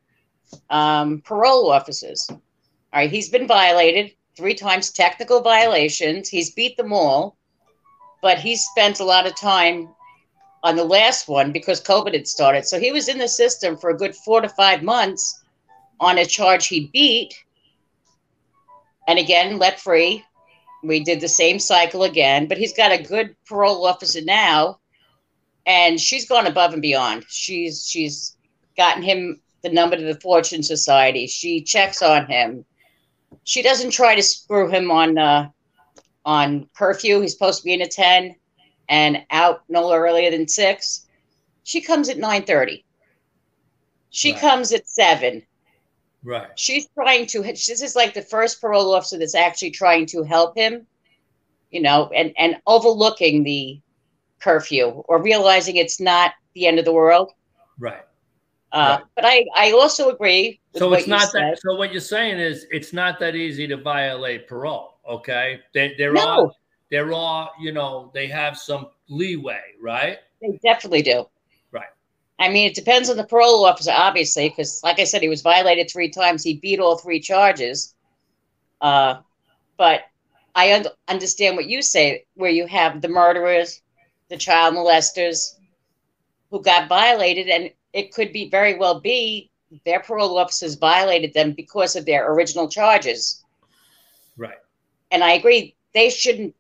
um, parole officers, all right, he's been violated three times, technical violations. He's beat them all. But he spent a lot of time on the last one because COVID had started. So he was in the system for a good four to five months on a charge he beat. And again, let free. We did the same cycle again. But he's got a good parole officer now. And she's gone above and beyond. She's she's gotten him the number to the Fortune Society. She checks on him. She doesn't try to screw him on... Uh, on curfew. He's supposed to be in at ten and out no earlier than six. She comes at nine thirty. She right. comes at seven. Right. She's trying to, this is like the first parole officer that's actually trying to help him, you know, and, and overlooking the curfew or realizing it's not the end of the world. Right. Uh, right. But I, I also agree with so what it's you not said. that. So what you're saying is it's not that easy to violate parole. Okay. They, there No. are, there are, you know, they have some leeway, right? They definitely do. Right. I mean, it depends on the parole officer, obviously, because like I said, he was violated three times. He beat all three charges. Uh, but I un understand what you say, where you have the murderers, the child molesters who got violated, and it could be very well be their parole officers violated them because of their original charges. Right. And I agree, they shouldn't.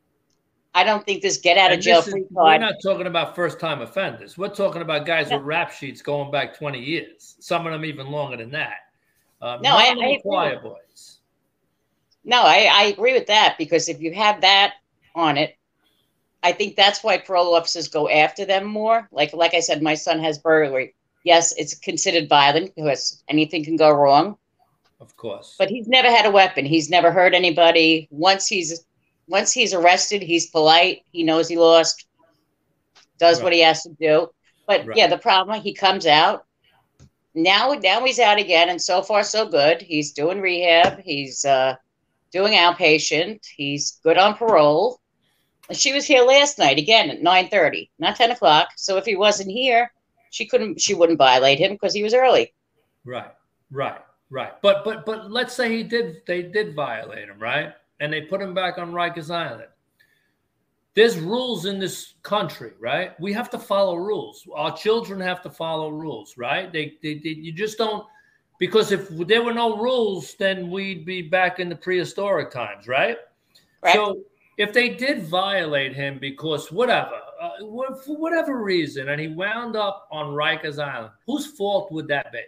I don't think this get out of jail free card. We're not talking about first time offenders. We're talking about guys no. with rap sheets going back twenty years. Some of them even longer than that. Um, no, I, I choir boys. No, I, I agree with that, because if you have that on it, I think that's why parole officers go after them more. Like like I said, my son has burglary. Yes, it's considered violent because anything can go wrong. Of course. But he's never had a weapon. He's never hurt anybody. Once he's once he's arrested, he's polite. He knows he lost, does right. what he has to do. But right. yeah, the problem, he comes out. Now, now he's out again, and so far so good. He's doing rehab. He's uh, doing outpatient. He's good on parole. And she was here last night again at nine thirty, not ten o'clock. So if he wasn't here, she couldn't. She wouldn't violate him because he was early. Right, right, right. But but but let's say he did. They did violate him, right? And they put him back on Rikers Island. There's rules in this country, right? We have to follow rules. Our children have to follow rules, right? They, they, they you just don't, because if there were no rules, then we'd be back in the prehistoric times, right? Right. So if they did violate him because whatever, uh, for whatever reason, and he wound up on Rikers Island, whose fault would that be?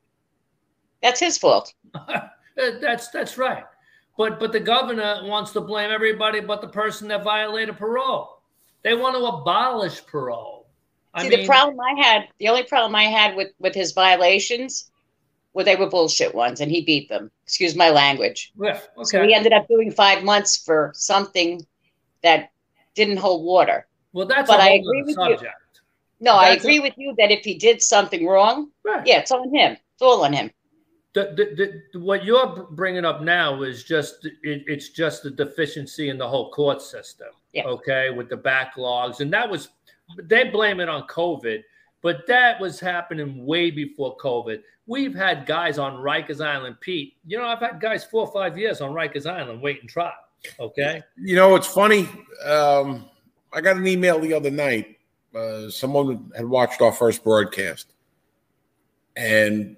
That's his fault. that's that's right. But but the governor wants to blame everybody but the person that violated parole. They want to abolish parole. I See, mean, the problem I had, the only problem I had with, with his violations, well, they were bullshit ones, and he beat them. Excuse my language. Yeah, okay. So he ended up doing five months for something that didn't hold water. Well, that's but a whole I agree with subject. You. No, that's I agree a, with you that if he did something wrong, right. yeah, it's on him. It's all on him. The, the, the, what you're bringing up now is just it, it's just the deficiency in the whole court system, yeah. okay, with the backlogs. And that was, they blame it on COVID, but that was happening way before COVID. We've had guys on Rikers Island, Pete. You know, I've had guys four or five years on Rikers Island waiting trial, okay? You know, it's funny. Um, I got an email the other night. Uh, someone had watched our first broadcast, and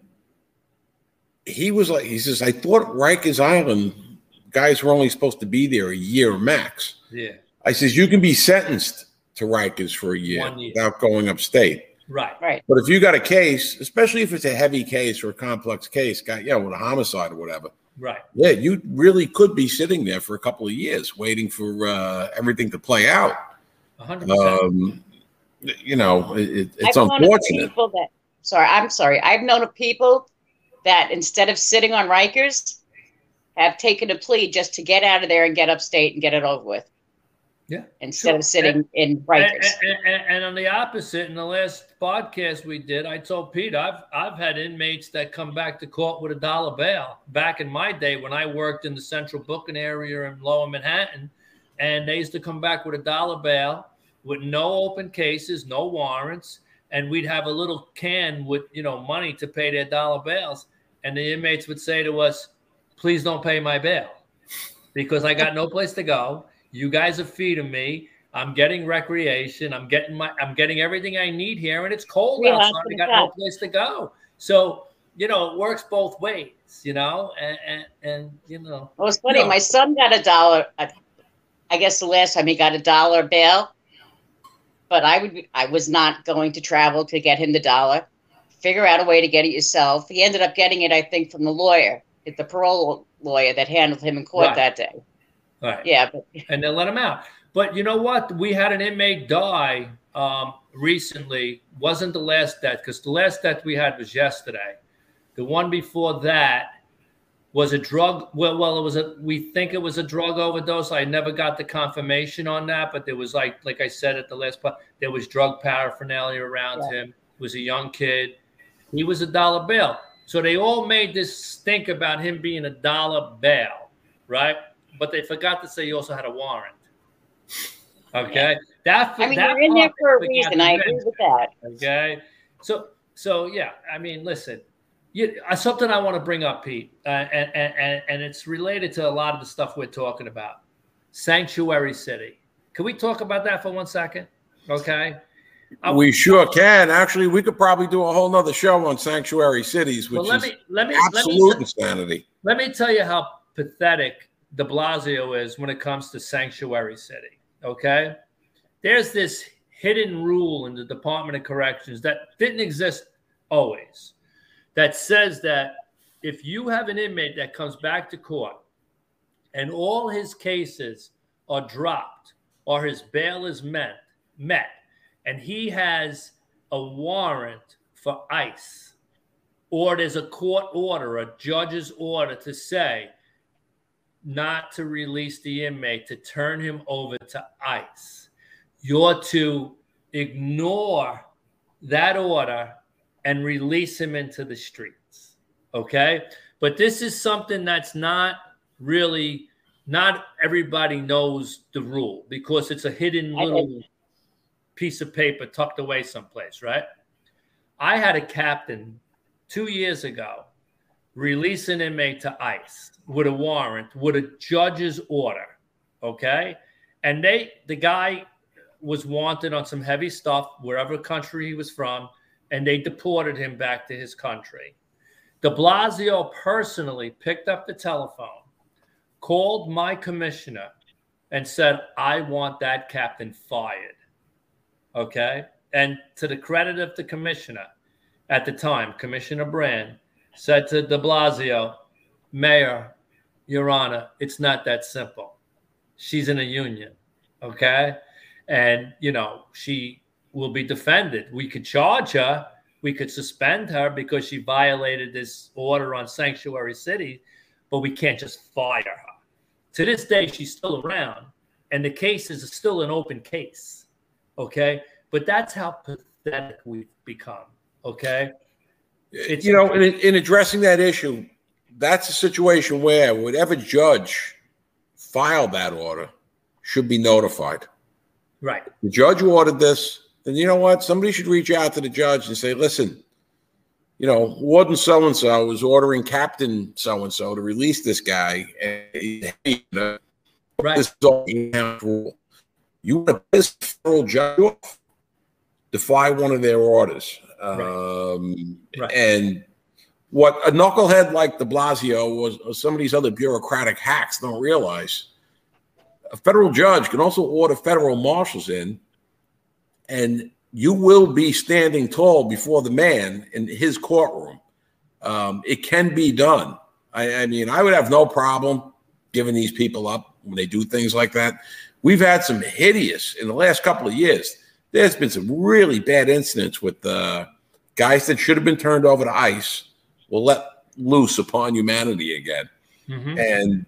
he was like, he says, I thought Rikers Island guys were only supposed to be there a year max. Yeah. I says, you can be sentenced to Rikers for a year, year without going upstate. Right. Right. But if you got a case, especially if it's a heavy case or a complex case, got, you know, with a homicide or whatever. Right. Yeah, you really could be sitting there for a couple of years waiting for uh, everything to play out. one hundred percent. Um, you know, it, it's I've unfortunate. People that, sorry, I'm sorry. I've known of people that instead of sitting on Rikers, have taken a plea just to get out of there and get upstate and get it over with. Yeah. Instead sure. of sitting and, in Rikers. And, and, and on the opposite, in the last podcast we did, I told Pete, I've I've had inmates that come back to court with a dollar bail. Back in my day when I worked in the central booking area in Lower Manhattan, and they used to come back with a dollar bail with no open cases, no warrants, and we'd have a little can with, you know, money to pay their dollar bails. And the inmates would say to us, please don't pay my bail because I got no place to go. You guys are feeding me. I'm getting recreation. I'm getting my, I'm getting everything I need here. And it's cold yeah, outside. I got no place to go. So, you know, it works both ways, you know, and, and, and you know. Well, it's funny. You know. My son got a dollar. I guess the last time he got a dollar bail, but I would, I was not going to travel to get him the dollar. Figure out a way to get it yourself. He ended up getting it, I think, from the lawyer, the parole lawyer that handled him in court right. that day. Right. Yeah. But and they let him out. But you know what? We had an inmate die um, recently wasn't the last death, because the last death we had was yesterday. The one before that was a drug. Well, well, it was a. We think it was a drug overdose. I never got the confirmation on that, but there was like, like I said at the last part, there was drug paraphernalia around yeah. him. He was a young kid. He was a dollar bill. So they all made this stink about him being a dollar bail, right? But they forgot to say he also had a warrant. Okay, yeah. that I mean, that you're in there for a reason. I agree with that. Okay, so so yeah, I mean, listen, you, uh, something I want to bring up, Pete, uh, and and and it's related to a lot of the stuff we're talking about. Sanctuary City. Can we talk about that for one second? Okay. We sure can. Actually, we could probably do a whole nother show on sanctuary cities, which well, let is me, let me, absolute let me, insanity. Let me tell you how pathetic de Blasio is when it comes to sanctuary city, okay? There's this hidden rule in the Department of Corrections that didn't exist always, that says that if you have an inmate that comes back to court and all his cases are dropped or his bail is met, met, and he has a warrant for ICE, or there's a court order, a judge's order to say not to release the inmate, to turn him over to ICE, you're to ignore that order and release him into the streets, okay? But this is something that's not really, not everybody knows the rule, because it's a hidden little piece of paper tucked away someplace, right? I had a captain two years ago release an inmate to ICE with a warrant, with a judge's order, okay? And they, the guy was wanted on some heavy stuff, wherever country he was from, and they deported him back to his country. De Blasio personally picked up the telephone, called my commissioner, and said, I want that captain fired. Okay. And to the credit of the commissioner at the time, Commissioner Brand said to de Blasio, Mayor, Your Honor, it's not that simple. She's in a union. Okay. And, you know, she will be defended. We could charge her. We could suspend her because she violated this order on sanctuary city, but we can't just fire her. To this day, she's still around, and the case is still an open case. Okay, but that's how pathetic we've become. Okay, it's, you know, in, in addressing that issue, that's a situation where whatever judge filed that order should be notified. Right. The judge ordered this, then you know what? Somebody should reach out to the judge and say, listen, you know, Warden so-and-so is ordering Captain so-and-so to release this guy. And, you know, right. This is all rule. You want to piss the federal judge off, defy one of their orders. Right. Um, right. And what a knucklehead like de Blasio was, or some of these other bureaucratic hacks don't realize, a federal judge can also order federal marshals in, and you will be standing tall before the man in his courtroom. Um, it can be done. I, I mean, I would have no problem giving these people up when they do things like that. We've had some hideous, in the last couple of years, there's been some really bad incidents with uh, guys that should have been turned over to ICE will let loose upon humanity again. Mm-hmm. And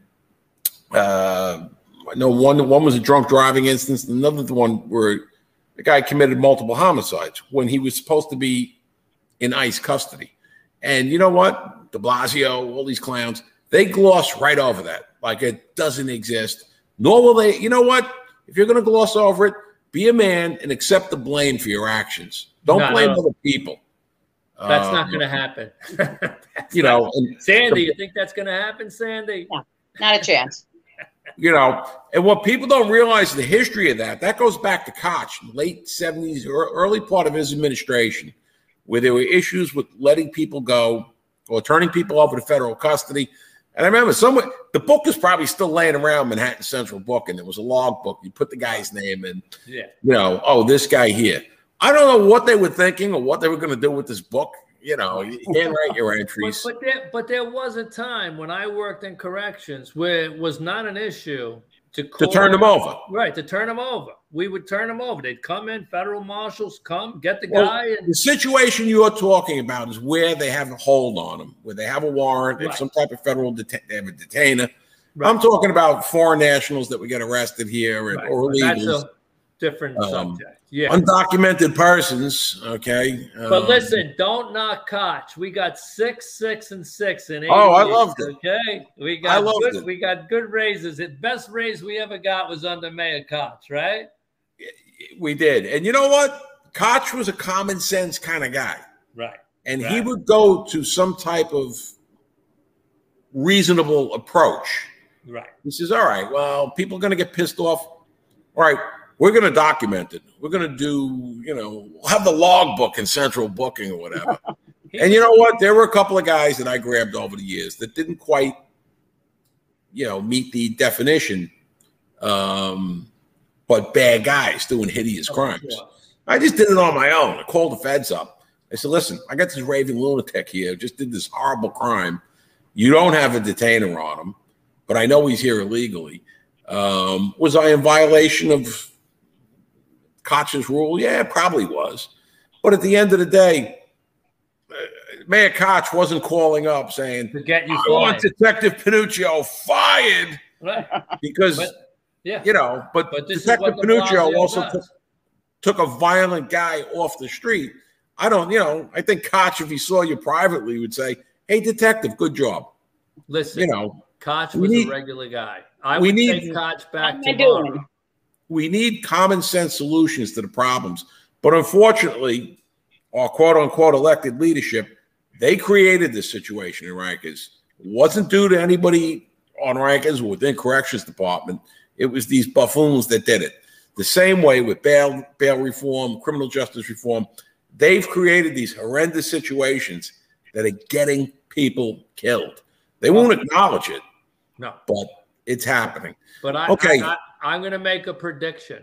uh, I know one, one was a drunk driving instance, another one where the guy committed multiple homicides when he was supposed to be in ICE custody. And you know what? De Blasio, all these clowns, they gloss right over that like it doesn't exist. Nor will they, you know what? If you're going to gloss over it, be a man and accept the blame for your actions. Don't no, blame no. other people. That's um, not going to happen. you know, and Sandy, the, you think that's going to happen, Sandy? No, not a chance. You know, and what people don't realize the history of that, that goes back to Koch, late seventies, or early part of his administration, where there were issues with letting people go or turning people over to federal custody. And I remember somewhere, the book is probably still laying around Manhattan Central Book, and it was a log book. You put the guy's name in, yeah. you know, oh, this guy here. I don't know what they were thinking or what they were going to do with this book. You know, you can't write your entries. But, but, there, but there was a time when I worked in corrections where it was not an issue to, call, to turn them over. Right, to turn them over. We would turn them over. They'd come in, federal marshals come, get the well, guy. And the situation you're talking about is where they have a hold on them, where they have a warrant, right. if some type of federal deta they have a detainer. Right. I'm talking about foreign nationals that would get arrested here and, right. or illegals. That's a different um, subject. Yeah. Undocumented persons, okay. But um, listen, don't knock Koch. We got six, six, and six in eight. Oh, I loved it. Okay, we got I loved good. it. We got good raises. The best raise we ever got was under Mayor Koch, right? We did, and you know what? Koch was a common sense kind of guy, right? And right. he would go to some type of reasonable approach. Right. He says, "All right, well, people are going to get pissed off. All right." We're going to document it. We're going to do, you know, we'll have the log book in central booking or whatever. And you know what? There were a couple of guys that I grabbed over the years that didn't quite, you know, meet the definition, um, but bad guys doing hideous crimes. I just did it on my own. I called the feds up. I said, listen, I got this raving lunatic here, just did this horrible crime. You don't have a detainer on him, but I know he's here illegally. Um, was I in violation of Koch's rule? Yeah, it probably was. But at the end of the day, uh, Mayor Koch wasn't calling up saying, to get you I fired. want Detective Panuccio fired. Right. Because, but, yeah. you know, but, but Detective Panuccio also took, took a violent guy off the street. I don't, you know, I think Koch, if he saw you privately, would say, hey, detective, good job. Listen, you know, Koch was need, a regular guy. I we would need, take Koch back tomorrow. We need common sense solutions to the problems. But unfortunately, our quote unquote elected leadership, they created this situation in Rikers. It wasn't due to anybody on Rikers or within Corrections Department. It was these buffoons that did it. The same way with bail, bail reform, criminal justice reform, they've created these horrendous situations that are getting people killed. They won't acknowledge it. No. But it's happening. But I, okay. I, I, I'm going to make a prediction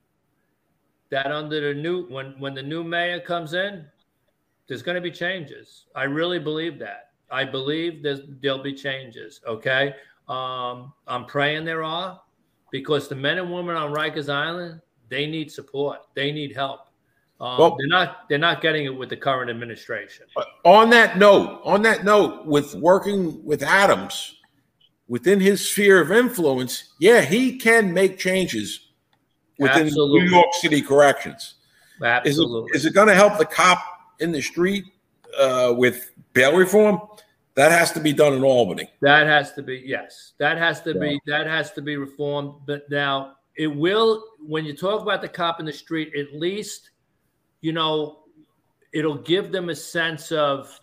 that under the new when when the new mayor comes in, there's going to be changes. I really believe that. I believe there's there'll be changes. Okay, um, I'm praying there are, because the men and women on Rikers Island, they need support. They need help. Um, well, they're not they're not getting it with the current administration. On that note, on that note, with working with Adams within his sphere of influence, yeah, he can make changes within Absolutely. New York City corrections. Absolutely. Is it, is it going to help the cop in the street uh, with bail reform? That has to be done in Albany. That has to be, yes. That has to yeah. be, that has to be reformed. But now it will, when you talk about the cop in the street, at least, you know, it'll give them a sense of,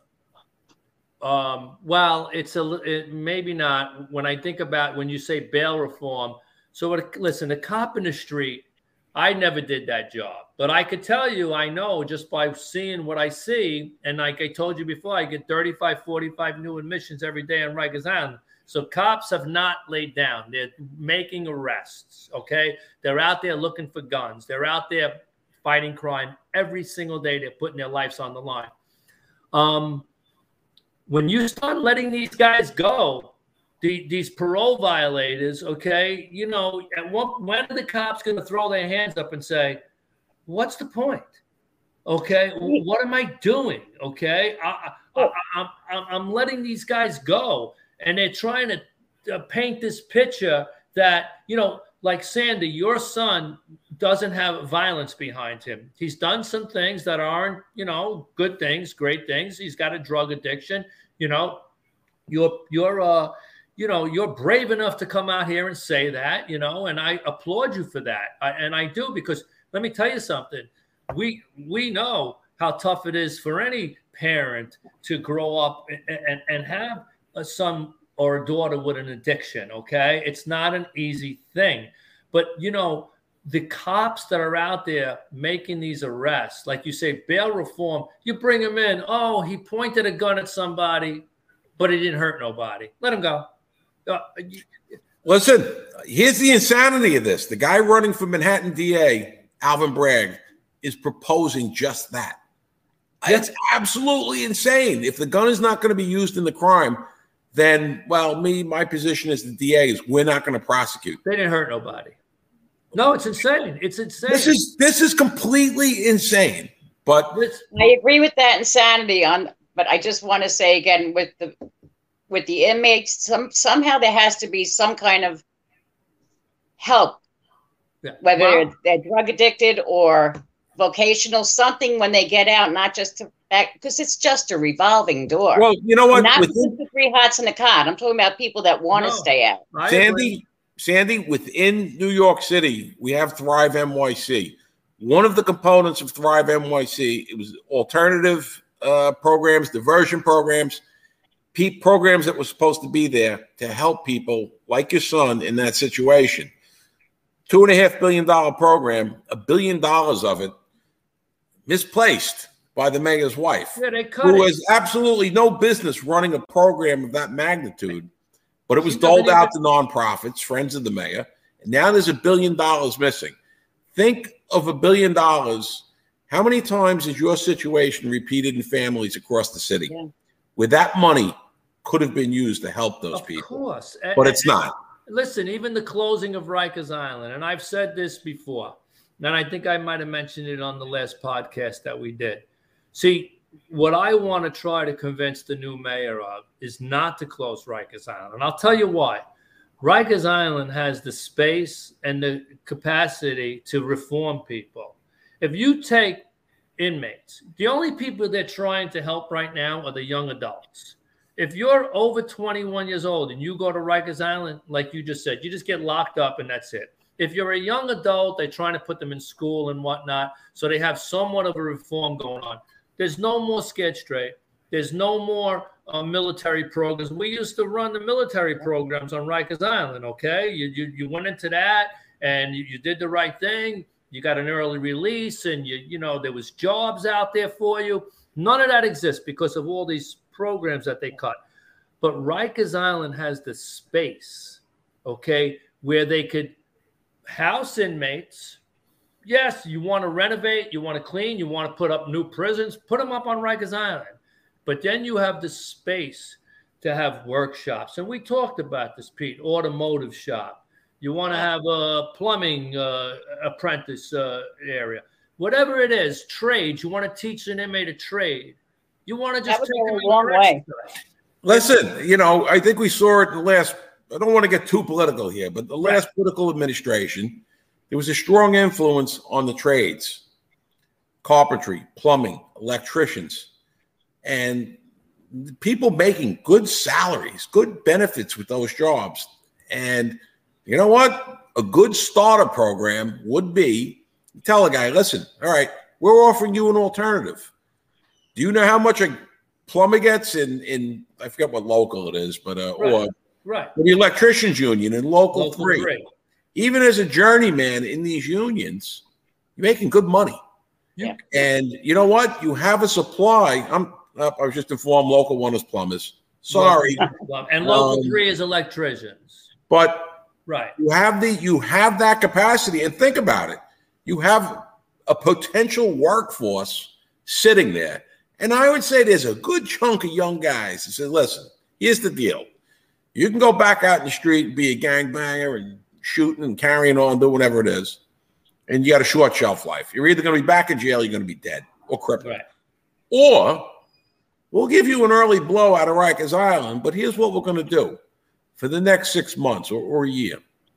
um, well, it's a, it, maybe not. When I think about when you say bail reform, so what, listen, the cop in the street, I never did that job, but I could tell you, I know just by seeing what I see. And like I told you before, I get thirty-five, forty-five new admissions every day on Rikers Island. So cops have not laid down. They're making arrests. Okay. They're out there looking for guns. They're out there fighting crime every single day. They're putting their lives on the line. Um, when you start letting these guys go, the, these parole violators, okay, you know, at what, when are the cops going to throw their hands up and say, what's the point? Okay, what am I doing? Okay, I, I, I, I'm, I'm letting these guys go, and they're trying to uh, paint this picture that, you know, like Sandy, your son doesn't have violence behind him. He's done some things that aren't, you know, good things, great things. He's got a drug addiction. You know, you're, you're, uh, you know, you're brave enough to come out here and say that, you know, and I applaud you for that. I, and I do, because let me tell you something. We, we know how tough it is for any parent to grow up and, and, and have a son or a daughter with an addiction. Okay. It's not an easy thing, but you know, the cops that are out there making these arrests, like you say, bail reform, you bring him in. Oh, he pointed a gun at somebody, but he didn't hurt nobody. Let him go. Uh, Listen, here's the insanity of this. The guy running for Manhattan D A, Alvin Bragg, is proposing just that. That's absolutely insane. If the gun is not going to be used in the crime, then, well, me, my position as the D A is we're not going to prosecute. They didn't hurt nobody. No, it's insane. It's insane. This is this is completely insane. But I agree with that insanity on. But I just want to say again, with the with the inmates, some somehow there has to be some kind of help, yeah. whether well, they're drug addicted or vocational, something when they get out, not just to back, because it's just a revolving door. Well, you know what? Not within, the three hots in the cot. I'm talking about people that want to no, stay out. I Sandy, agree. Sandy, within New York City, we have Thrive N Y C. One of the components of Thrive N Y C, it was alternative uh, programs, diversion programs, pe programs that were supposed to be there to help people like your son in that situation. Two and a half billion dollar program, a billion dollars of it misplaced by the mayor's wife, yeah, they cut who it. has absolutely no business running a program of that magnitude. But it was She doled doesn't out even- to nonprofits, friends of the mayor. And now there's a billion dollars missing. Think of a billion dollars. How many times is your situation repeated in families across the city Yeah. where that money could have been used to help those Of people? course. But it's not. Listen, even the closing of Rikers Island, and I've said this before, and I think I might have mentioned it on the last podcast that we did. See, what I want to try to convince the new mayor of is not to close Rikers Island. And I'll tell you why. Rikers Island has the space and the capacity to reform people. If you take inmates, the only people they're trying to help right now are the young adults. If you're over twenty-one years old and you go to Rikers Island, like you just said, you just get locked up and that's it. If you're a young adult, they're trying to put them in school and whatnot, so they have somewhat of a reform going on. There's no more Scared Straight. There's no more uh, military programs. We used to run the military programs on Rikers Island, okay? You, you, you went into that and you, you did the right thing. You got an early release and, you, you know, there was jobs out there for you. None of that exists because of all these programs that they cut. But Rikers Island has the space, okay, where they could house inmates. Yes, you want to renovate, you want to clean, you want to put up new prisons, put them up on Rikers Island. But then you have the space to have workshops. And we talked about this, Pete, automotive shop. You want to have a plumbing uh, apprentice uh, area. Whatever it is, trades, you want to teach an inmate a trade. You want to just That would take go them a long way. Listen, you know, I think we saw it in the last, I don't want to get too political here, but the last right. political administration, there was a strong influence on the trades, carpentry, plumbing, electricians, and people making good salaries, good benefits with those jobs. And you know what? A good starter program would be, you tell a guy, listen, all right, we're offering you an alternative. Do you know how much a plumber gets in, in I forget what local it is, but uh, right. or right. the electricians union in local, local three. three. Even as a journeyman in these unions, you're making good money. Yeah. And you know what? You have a supply. I'm I was just informed local one is plumbers. Sorry. And local um, three is electricians. But right. you have the you have that capacity. And think about it. You have a potential workforce sitting there. And I would say there's a good chunk of young guys that say, listen, here's the deal. You can go back out in the street and be a gangbanger and shooting and carrying on, doing whatever it is. And you got a short shelf life. You're either going to be back in jail or you're going to be dead or crippled. Right. Or we'll give you an early blow out of Rikers Island, but here's what we're going to do for the next six months or, or a year.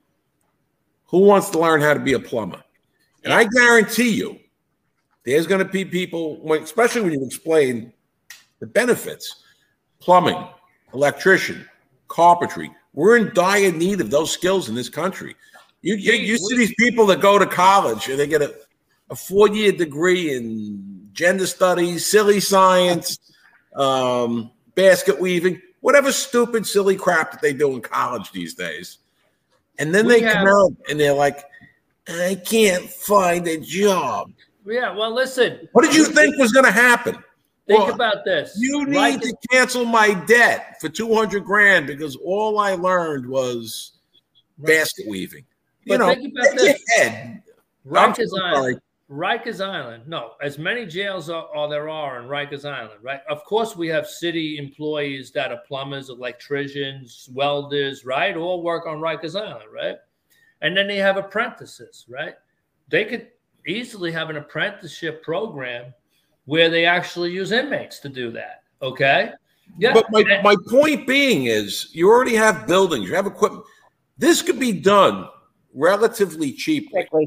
Who wants to learn how to be a plumber? And I guarantee you, there's going to be people, especially when you explain the benefits, plumbing, electrician, carpentry. We're in dire need of those skills in this country. You, you, you see these people that go to college and they get a, a four-year degree in gender studies, silly science, um, basket weaving, whatever stupid, silly crap that they do in college these days. And then we they have, come out and they're like, I can't find a job. Yeah, well, listen. What did you think was going to happen? Think well, about this. You need right. to cancel my debt for two hundred grand because all I learned was right. basket weaving. You but know, think about this. Head. Rikers Island, Rikers Island, no, as many jails are, are there are in Rikers Island, right? Of course, we have city employees that are plumbers, electricians, welders, right? All work on Rikers Island, right? And then they have apprentices, right? They could easily have an apprenticeship program where they actually use inmates to do that, okay? Yeah. But my, my point being is you already have buildings, you have equipment. This could be done relatively cheaply. Quickly.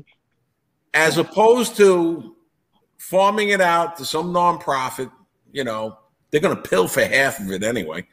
As opposed to farming it out to some nonprofit, you know, they're going to pill for half of it anyway.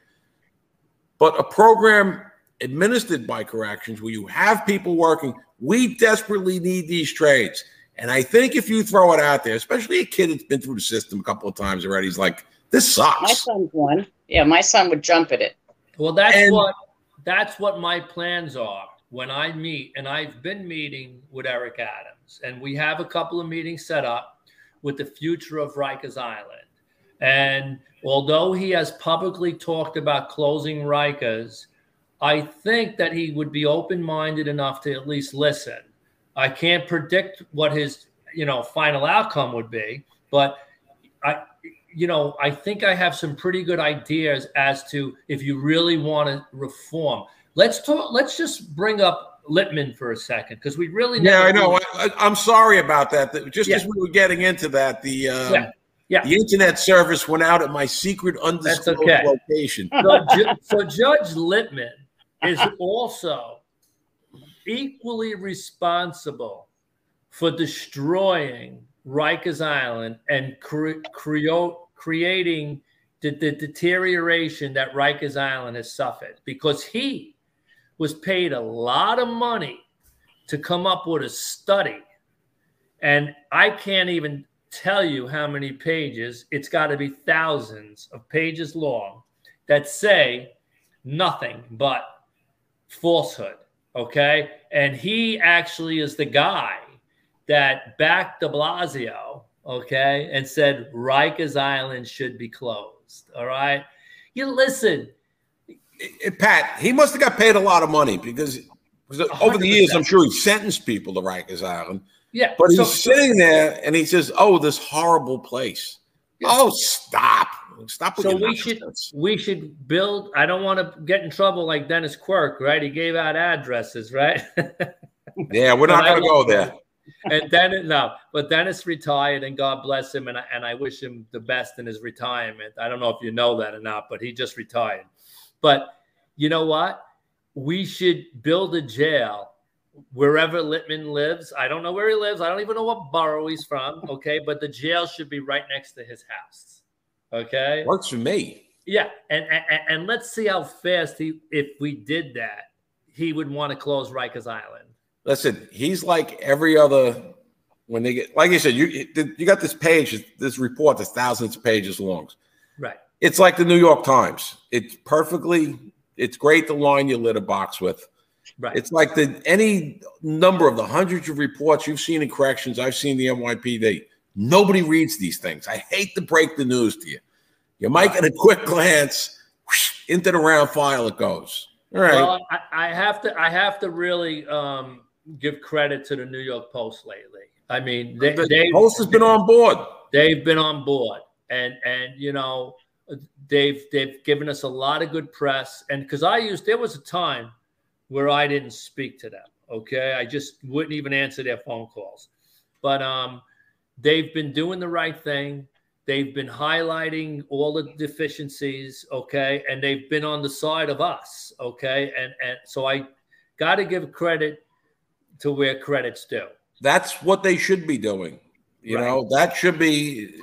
But a program administered by corrections where you have people working, we desperately need these trades. And I think if you throw it out there, especially a kid that's been through the system a couple of times already, he's like, this sucks. My son's one. Yeah, my son would jump at it. Well, that's and, what that's what my plans are. When I meet, and I've been meeting with Eric Adams, and we have a couple of meetings set up with the future of Rikers Island. And although he has publicly talked about closing Rikers, I think that he would be open-minded enough to at least listen. I can't predict what his, you know, final outcome would be, but I, you know, I think I have some pretty good ideas as to if you really want to reform. Let's talk. Let's just bring up Littman for a second, because we really yeah, I know. I, I'm sorry about that. Just yeah. as we were getting into that, the um, yeah. Yeah. the internet service went out at my secret undisclosed okay. location. So, so Judge Littman is also equally responsible for destroying Rikers Island and cre- cre- creating the, the deterioration that Rikers Island has suffered, because he was paid a lot of money to come up with a study. And I can't even tell you how many pages, it's got to be thousands of pages long, that say nothing but falsehood, okay? And he actually is the guy that backed de Blasio, okay, and said Rikers Island should be closed, all right? You listen. Pat, he must have got paid a lot of money because, because over the years, I'm sure he sentenced people to Rikers Island. Yeah. But he's so, sitting there and he says, oh, this horrible place. Yeah. Oh, stop. Stop. So we should, we should build, I don't want to get in trouble like Dennis Quirk, right? He gave out addresses, right? Yeah, we're not going to go there. And then, no, but Dennis retired, and God bless him. And I, and I wish him the best in his retirement. I don't know if you know that or not, but he just retired. But you know what? We should build a jail wherever Littman lives. I don't know where he lives. I don't even know what borough he's from. Okay. But the jail should be right next to his house. Okay. Works for me. Yeah. And, and, and let's see how fast he, if we did that, he would want to close Rikers Island. Listen, he's like every other, when they get, like you said, you, you got this page, this report that's thousands of pages long. Right. It's like the New York Times. It's perfectly, it's great to line your litter box with. Right. It's like the any number of the hundreds of reports you've seen in corrections. I've seen the N Y P D. Nobody reads these things. I hate to break the news to you. You might right. get a quick glance, whoosh, into the round file it goes. All right. Well, I, I have to. I have to really um, give credit to the New York Post lately. I mean, they, the they, Post has been on board. They've been on board, and and you know. They've they've given us a lot of good press, and because I used there was a time where I didn't speak to them. Okay, I just wouldn't even answer their phone calls. But um, they've been doing the right thing. They've been highlighting all the deficiencies. Okay, and they've been on the side of us. Okay, and and so I got to give credit to where credit's due. That's what they should be doing. You right. know, that should be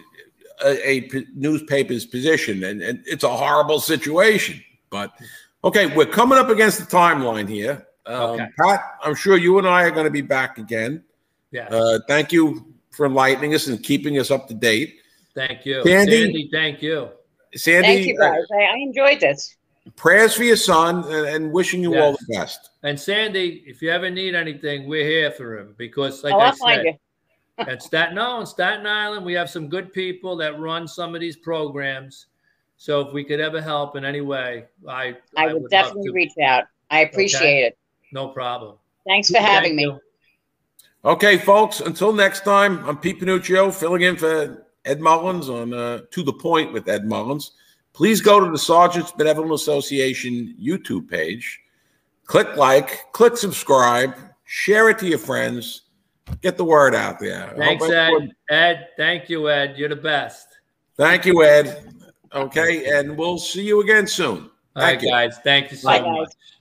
A, a newspaper's position, and, and it's a horrible situation. But okay, we're coming up against the timeline here. Um, okay. Pat, I'm sure you and I are going to be back again. Yeah. Uh, thank you for enlightening us and keeping us up to date. Thank you, Sandy. Sandy thank you, Sandy. Thank you, guys. Uh, I enjoyed this. Prayers for your son, and, and wishing you yes. all the best. And Sandy, if you ever need anything, we're here for him, because, like oh, I I'll said. Find you. At Staten, no, in Staten Island, we have some good people that run some of these programs. So if we could ever help in any way, I I, I would, would definitely reach out. I appreciate okay? it. No problem. Thanks for having Thank me. You. Okay, folks, until next time, I'm Pete Panuccio, filling in for Ed Mullins on uh, To The Point with Ed Mullins. Please go to the Sergeants Benevolent Association YouTube page. Click like, click subscribe, share it to your friends. Get the word out there. Thanks, Ed. Ed, thank you, Ed. You're the best. Thank you, Ed. Okay, and we'll see you again soon. All right, guys. Thank you so much.